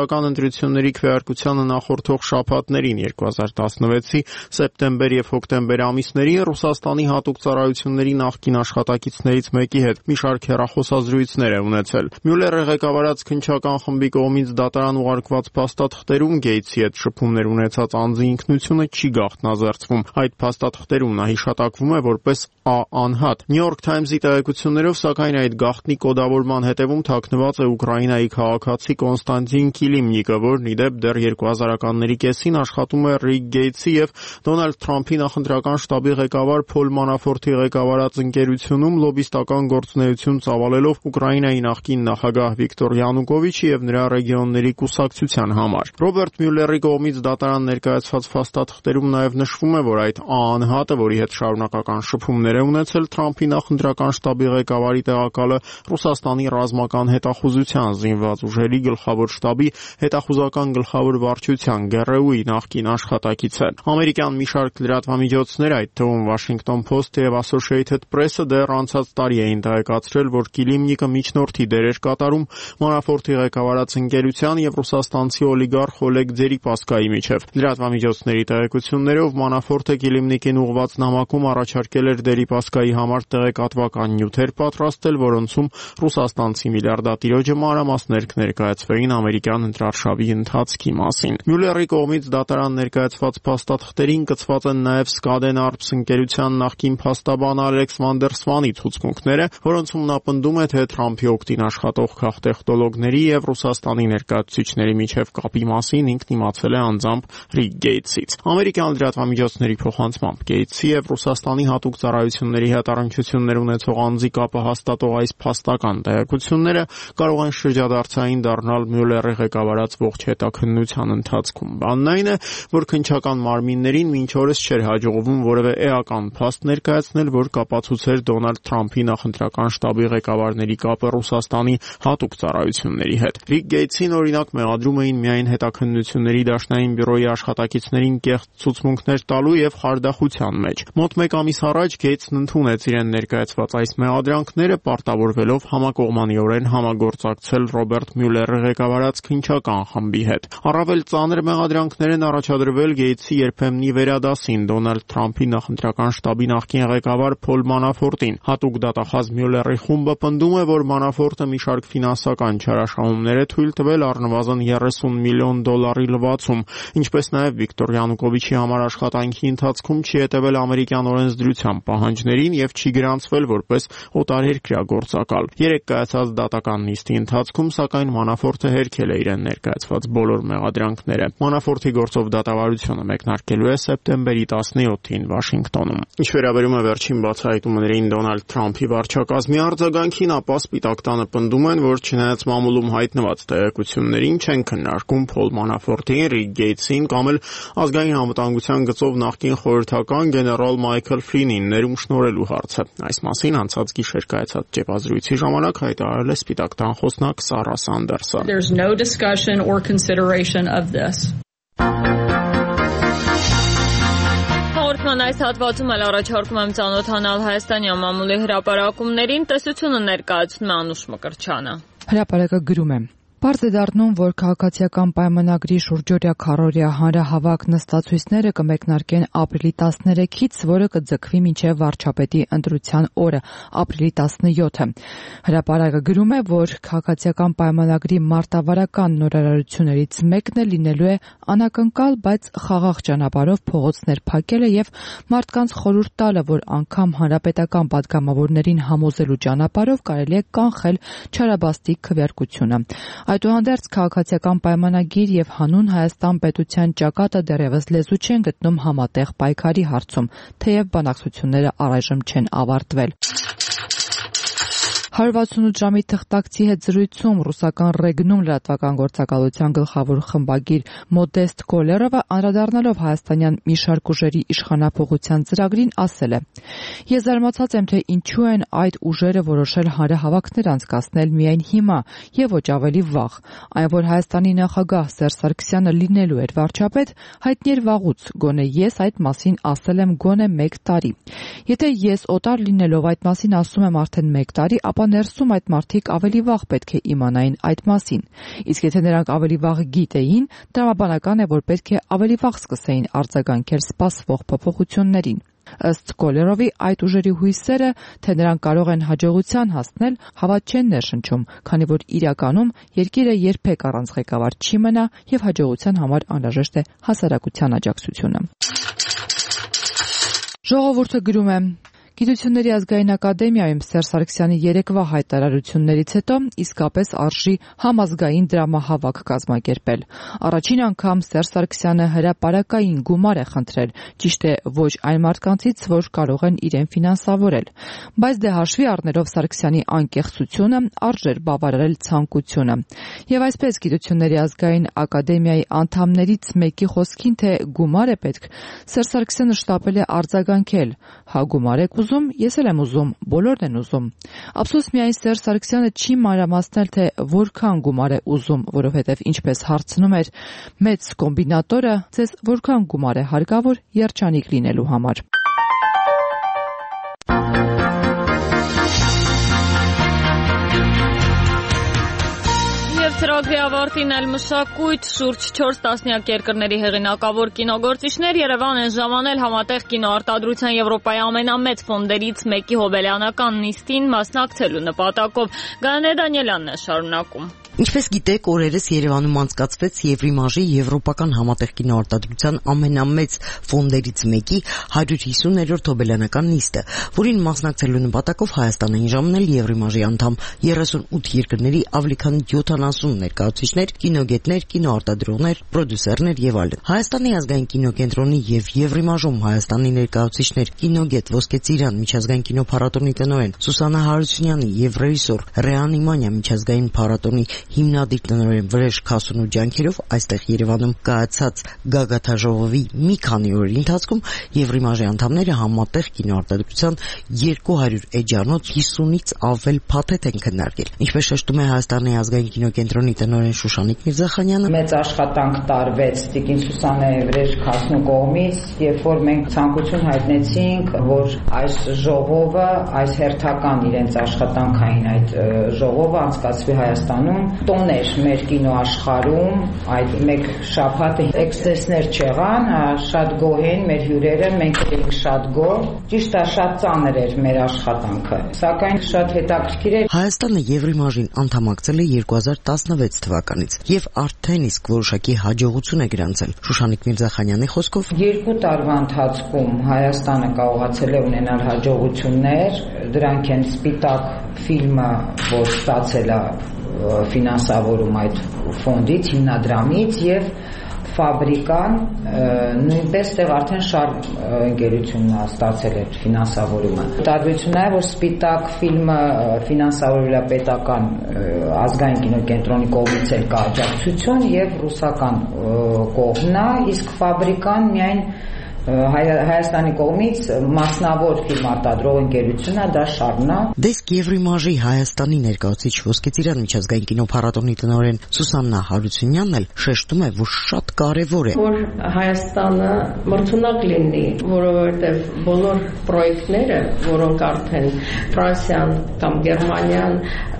նախագահական ընտրությունների քվեարկությանը նախորդող շաբաթներին 2016-ի սեպտեմբեր եւ հոկտեմբեր ամիսներին Ռուսաստանի հատուկ ծառայությունների նախկին աշխատակիցներից մեկի հետ մի շարք հեռախոսազրույցներ է ունեցել։ Մյուլերը ղեկավարած քննչական խմբի կողմից դատարան ուղարկված փաստաթղթերում Գեյթսի հետ շփումներ ունեցած անձի ինքնությունը չի գաղտնազերծվում։ Այդ փաստաթղթերում նա հիշատակվում է որպես A անհատ։ New York Times-ի տեղեկություններով, սակայն այդ գաղտնի կոդավորման հետևում թաքնված է Ուկրաինայի քաղաքացի Կոնստանտին Կիլիմնիկը, որն ի դեպ դեռ 2000-ականների կեսին աշխատում է Ռիկ Գեյթսի եւ Դոնալդ Թրամփի նախընտրական շտաբի ղեկավար Փոլ Մանաֆորտի ղեկավարած ընկերությունում լոբիստական գործունեություն ծավալելով Ուկրաինայի նախկին նախագահ Վիկտոր Յանուկովիչի եւ նրա ռեգիոնների կուսակցության համար։ Ռոբերտ Մյուլլերի կողմից դատարան ներկայացված փաստաթղթերում նաեւ նշվում է, որ այդ անհատը, որի հետ շարունակական շփումներ է ունեցել Թրամփի նախընտրական շտաբի ղեկավարի տեղակալը, Ռուսաստանի ռազմական հետախուզության զինված ուժերի գլխավոր շտաբի հետախուզական գլխավոր վարչության ԳՌՈ-ի նախկին աշխատակից է։ Ամերիկյան մի շարք լրատվամիջոցներ, այդ թվում Washington Post-ը եւ Associated Press-ը դեռ անցած տարի էին տեղեկացրել, որ Կիլիմնիկը միջնորդի դեր էր կատարում Մանաֆորտի ղեկավարած ընկերության եւ ռուսաստանցի օլիգարխ Օլեգ Դերիպասկայի միջև։ Լրատվամիջոցների տեղեկություններով Մանաֆորտը Կիլիմնիկին ուղղված նամակում առաջարկել էր Դերիպասկայի համար տեղեկատվական նյութեր պատրաստել, որոնցում ռուսաստանցի միլիարդատիրոջը մանրամասներ կներկայացվեին ամերիկյան ընտրարշավի ընթացքի մասին։ Մյուլլերի կողմից դատարան ներկայացված փաստաթղթերին կցված են նաև Skadden Arps ընկերության նախկին փաստաբան Ալեքս Վանդերսվանի ցուցմունքները, որոնցում նա պնդում է, թե Թրամփի օգտին աշխատող քաղտեղտոլոգների եւ Ռուսաստանի ներկայացուցիչների միջև կապի մասին ինքն իմացել է անձամբ Ռիկ Գեյթսից։ Ամերիկյան լրատվամիջոցների փոխանցմամբ Գեյթսի եւ Ռուսաստանի հատուկ ծառայությունների հետ առնչություններ ունեցող անձի կապը հաստատող այս փաստական տեղեկությունները կարող են շրջադարձային դառնալ Մյուլլերի ղեկավարած ողջ հետաքննության ընթացքում։ Բանն այն է, որ քննչական մարմիններին մինչ օրս չէր հաջողվում որևէ էական փաստ ներկայացնել, որ կապացուցեր Դոնալդ Թրամփի նախընտրական շտաբի ղեկավարների կապը Ռուսաստանի հատուկ ծառայությունների հետ։ Ռիկ Գեյթսին օրինակ մեղադրում էին միայն հետաքննությունների դաշնային բյուրոյի աշխատակիցներին կեղծ ցուցմունքներ տալու եւ խարդախության մեջ։ Մոտ մեկ ամիս առաջ Գեյթսն ընդունեց իրեն ներկայացված այս մեղադրանքները, պարտավորվելով համակողմանիորեն համագործակցել Ռոբերտ Մյուլլերի ղեկավարած քննչական խմբի հետ։ Առավել ծանր մեղադրանքներ են առաջադրվել Գեյթսի երբեմնի վերադասին Դոնալդ Թրամփի նախընտրական շտաբի նախկին ղեկավար Փոլ Մանաֆորտին։ Հատուկ դատախազ Մյուլլերի խումբը պնդում է, որ Մանաֆորտը մի շարք ֆինանսական չարաշահումներ է թույլ տվել առնվազն $30 միլիոն լվացում, ինչպես նաև Վիկտոր Յանուկովիչի համար աշխատանքի ընթացքում չի հետևել ամերիկյան օրենսդրության պահանջներին եւ չի գրանցվել որպես օտարերկրյա գործակալ։ Երեք կայացած դատական նիստի ընթացքում, սակայն Մանաֆորտը հերքել է իրեն ներկայացված բոլոր մեղադրանքները։ Մանաֆորտի գործով դատավարությունը մեկնարկելու է սեպտեմբերի 17-ին Վաշինգտոնում։ Ինչ վերաբերում է վերջին բացահայտումներին Դոնալդ Թրամփի վարչակազմի արձագանքին, ապա Սպիտակ տանը պնդում են, որ չնայած մամուլում հայտնված տեղեկություններին չեն քննարկում Փոլ Մանաֆորտին, Ռիկ Գեյթսին կամ էլ ազգային անվտանգության գծով նախկին խորհրդական գեներալ Մայքլ Ֆլինին ներում շնորհելու հարցը։ Այս մասին անցած գիշեր կայացած ճեպազրույցի ժամանակ հայտարարել է Սպիտակ տան խոսնակ Սարա Սանդերսը։ There's no discussion or consideration of this. Հաղորդման այս հատվածում էլ առաջարկում եմ ծանոթանալ Հայաստանյան մամուլի հրապարակումներին, տեսությունը ներկայացնում է Անուշ Մկրտչյանը։ Հրապարակը գրում է. Պարզ է դառնում, որ քաղաքացիական պայմանագրի շուրջօրյա քառօրյա հանրահավաք նստացույցները կմեկնարկեն ապրիլի 13-ից, որը կձգվի մինչև վարչապետի ընտրության օրը, ապրիլի 17-ը։ Հրապարակը գրում է, որ քաղաքացիական պայմանագրի մարտավարական նորարարություններից մեկն է լինելու է անակնկալ, բայց խաղաղ ճանապարհով փողոցներ փակելը եւ մարդկանց խորհուրդ տալը, որ անգամ հանրապետական պատգամավորներին համոզելու ճանապարհով կարելի է կանխել չարաբաստիկ քվեարկությունը։ Այդուհանդերձ քաղաքացիական պայմանագիր եւ հանուն Հայաստան պետության ճակատը դեռևս լեզու չեն գտնում համատեղ պայքարի հարցում, թեև բանակցությունները առայժմ չեն ավարտվել։ 168 ժամի թղթակցի հետ զրույցում ռուսական Ռեգնում լրատվական գործակալության գլխավոր խմբագիր Մոդեստ Կոլերովը անդրադառնալով հայաստանյան մի շարք ուժերի իշխանափոխության ծրագրին ասել է. Ես զարմացած եմ, թե ինչու են այդ ուժերը որոշել հանրահավաքներ անցկացնել միայն հիմա եւ ոչ ավելի վաղ։ Այն, որ Հայաստանի նախագահ Սերժ Սարգսյանը լինելու էր վարչապետ, հայտնի էր վաղուց, գոնե ես այդ մասին ասել եմ գոնե 1 տարի։ Եթե ես օտար լինելով այդ մասին ասում եմ արդեն 1 տարի, ապա ապա ներսում այդ մարդիկ ավելի վաղ պետք է իմանային այդ մասին։ Իսկ եթե նրանք ավելի վաղ գիտեին, տրամաբանական է, որ պետք է ավելի վաղ սկսեին արձագանքել սպասվող փոփոխություններին։ Ըստ Կոլերովի այդ ուժերի հույսերը, թե նրանք կարող են հաջողության հասնել, հավատ չեն ներշնչում, քանի որ իրականում երկիրը երբեք առանց ղեկավար չի մնա եւ հաջողության համար անհրաժեշտ է հասարակության աջակցությունը։ Ժողովուրդը գրում է. Գիտությունների ազգային ակադեմիայում Սերժ Սարգսյանի երեկվա հայտարարություններից հետո իսկապես արժի համազգային դրամահավաք կազմակերպել։ Առաջին անգամ Սերժ Սարգսյանը հրապարակային գումար է խնդրել, ճիշտ է ոչ այն մարդկանցից, որ կարող են իրեն ֆինանսավորել։ Բայց դե հաշվի առնելով Սարգսյանի անկեղծությունը, արժեր բավարարել ցանկությունը։ Եվ այսպես Գիտությունների ազգային ակադեմիայի անդամներից մեկի խոսքին, թե գումար է պետք, Սերժ Սարգսյանը շտապել է արձագանքել. «Հա գումար եք ուզում, ես էլ եմ ուզում, բոլորն են ուզում»։ Ափսոս միայն Սերժ Սարգսյանը չի մանրամասնել, թե որքան գումար է ուզում, որովհետև ինչպես հարցնում էր մեծ կոմբինատորը, ձեզ որքան գումար է հարկավոր երջանիկ լինելու համար։ Ծրագրի ավարտին էլ մշակույթ, շուրջ 4 տասնյակ երկրների հեղինակավոր կինոգործիչներ Երևան են ժամանել համատեղ կինոարտադրության Եվրոպայի ամենամեծ ֆոնդերից մեկի հոբելյանական նիստին մասնակցելու նպատակով։ Գայանե Դանիելյանն է շարունակում։ Ինչպես գիտեք, օրերս Երևանում անցկացվեց Եվրիմաժի Եվրոպական համատեղ կինոարտադրության ամենամեծ ֆոնդերից մեկի 150-րդ հոբելյանական նիստը, որին մասնակցելու նպատակով Հայաստան էին ժամանել Եվրիմաժի անդամ 38 երկրների ավելի քան 70 ներկայացուցիչներ, կինոգետներ, կինոարտադրողներ, պրոդյուսերներ եւ այլն։ Հայաստանի ազգային կինոկենտրոնի եւ Եվրիմաժում Հայաստանի ներկայացուցիչներ, կինոգետ Ոսկե Ծիրան միջազգային կինոփառատոնի տնօրեն Սուսաննա Հարությունյանի եւ ռեժիսոր Ռեանիմանյա միջազգային փառատոնի հիմնադիր տնօրեն Վրեժ Քասունու ջանքերով այստեղ Երևանում կայացած գագաթաժողովի մի քանի օրերի ընթացքում Եվրիմաժի անդամները համատեղ կինոարտադրության 200 էջանոց 50-ից ավել փաթեթ են քննարկել։ Ինչպես շեշտում է Հայաստանի ազգային կինոկենտրոնի տնօրեն Շուշանիկ Միրզախանյանը, մեծ աշխատանք տարվեց Տիկին Սուսաննա Վրեժ Քասունու կողմից, երբ որ մենք ցանկություն հայտնեցինք, որ այս ժողովը, այս հերթական իրենց աշխատանքային այդ ժողովը անցկացվի Հայաստանում, տոներ մեր կինոաշխարհում, այդ մեկ շաբաթը էքսցեսներ չեղան, շատ գոհ են մեր հյուրերը, մենք էինք շատ գոհ, ճիշտ է, շատ ծանր էր մեր աշխատանքը, սակայն շատ հետաքրքիր էր։ Հայաստանը Եվրիմաժին անդամակցել է 2016 թվականից եւ արդեն իսկ որոշակի հաջողություն է գրանցել։ Շուշանիկ Միրզախանյանի խոսքով 2 տարվա ընթացքում Հայաստանը կարողացել է ունենալ հաջողություններ, դրանք են Սպիտակ ֆիլմը, որ ստացել է ֆինանսավորում այդ ֆոնդից, հիմնադրամից եւ Ֆաբրիկան նույնպես դեռ արդեն շարք ընկերությունն է ստացել այդ ֆինանսավորումը։ Տարբերությունն է, որ Սպիտակ ֆիլմը ֆինանսավորվել է պետական ազգային կինոկենտրոնի կողմից էլ կա աջակցություն եւ ռուսական կողմն է, իսկ Ֆաբրիկան միայն Հայաստանի կողմից մասնավոր ֆիլմ արտադրող ընկերությունը դա շարնա։ Դեսկ Եվրիմաժի Հայաստանի ներկայացուցիչ Ոսկե Ծիրան միջազգային կինոփառատոնի տնօրեն Սուսաննա Հարությունյանն էլ շեշտում է, որ շատ կարևոր է, որ Հայաստանը մրցունակ լինի, որովհետև բոլոր պրոյեկտները, որոնք արդեն Ֆրանսիան կամ Գերմանիան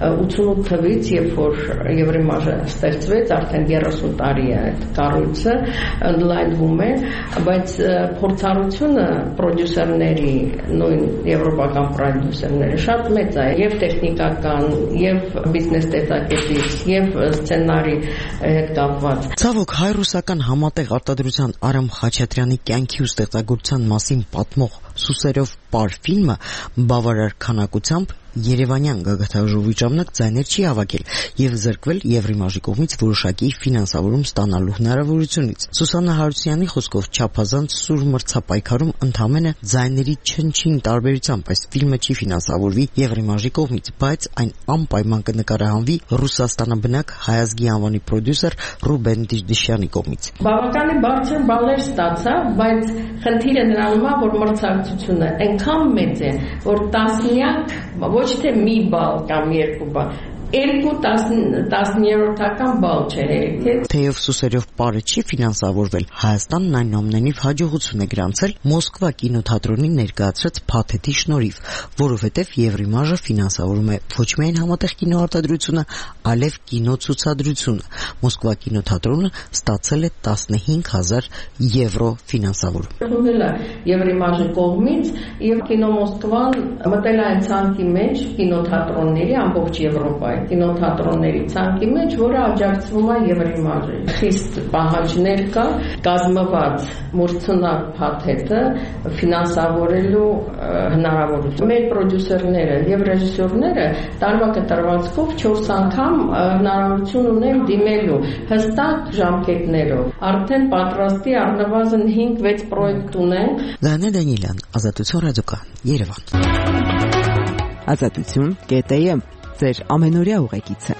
88 թվականից, երբ որ Եվրիմաժը ստեղծվեց, արդեն 30 տարի է այդ կառույցը ընդլայնվում է, բայց փորձառությունը պրոդյուսերների, նույն եվրոպական պրոդյուսերների շատ մեծ է, եւ տեխնիկական, եւ բիզնես տեսակետից, եւ սցենարի հետ կապված։ Ցավոք, հայ-ռուսական համատեղ արտադրության Արամ Խաչատրյանի կյանքի ու ստեղծագործության մասին պատմող Սուսերով պար ֆիլմը բավարար քանակությամբ Երևանյան գագաթաժողովի ժամանակ ձայներ չի հավաքել եւ զրկվել Եվրիմաժի կողմից որոշակի ֆինանսավորում ստանալու հնարավորությունից։ Սուսաննա Հարությունյանի խոսքով չափազանց սուր մրցապայքարում ընդամենը ձայների չնչին տարբերությամբ այս ֆիլմը չի ֆինանսավորվի Եվրիմաժի կողմից, բայց այն անպայման կնկարահանվի Ռուսաստանաբնակ հայազգի անվանի պրոդյուսեր Ռուբեն Դիշդիշյանի կողմից։ Բավականին բարձր բալեր ստացա, բայց խնդիրը նրանում է, որ մրցակցությունը այնքան մեծ է, որ տասնյակ ոչ թե մի բալ կամ երկու բալ, 2/10 բալ չէ հերիքեց։ Թեև սուսերով պարը չի ֆինանսավորվել, Հայաստանն այնուամենայնիվ հաջողություն է գրանցել Մոսկվա կինոթատրոնի ներկայացրած փաթեթի շնորհիվ, որովհետև Եվրիմաժը ֆինանսավորում է ոչ միայն համատեղ կինոարտադրությունը, այլև կինոցուցադրությունը։ Մոսկվա կինոթատրոնը ստացել է 15,000 եվրո ֆինանսավորում։ Եվրիմաժի կողմից եւ կինո Մոսկվան մտել այն ցանկի մեջ կինոթատրոնների ամբողջ Եվրոպայի կինոթատրոնների ցանկի մեջ, որը աջակցվում է Եվրիմաժի։ Խիստ պահանջներ կա կազմված մրցունակ փաթեթը ֆինանսավորելու հնարավորություն։ Մեր պրոդյուսերները եւ ռեժիսորները տարվա կտրվածքով 4 անգամ հնարավորություն ունեն դիմելու հստակ ժամկետներով։ Արդեն պատրաստի առնվազն 5-6 պրոյեկտ ունեն։ Դանե Դանիելյան, Ազատություն ռադիոկա, Երևան։ Ազատություն.am ձեր ամենօրյա ուղեկիցը։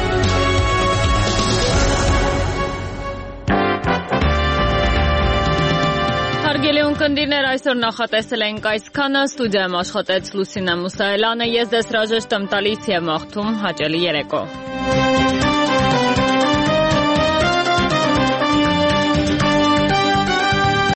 Հարգելի ունկնդիրներ, այսօր նախատեսել ենք այսքանը, ստուդիայում աշխատեց Լուսինե Մուսայելյանը, ես ձեզ հրաժեշտ եմ տալիս եւ մաղթում հաճելի երեկո։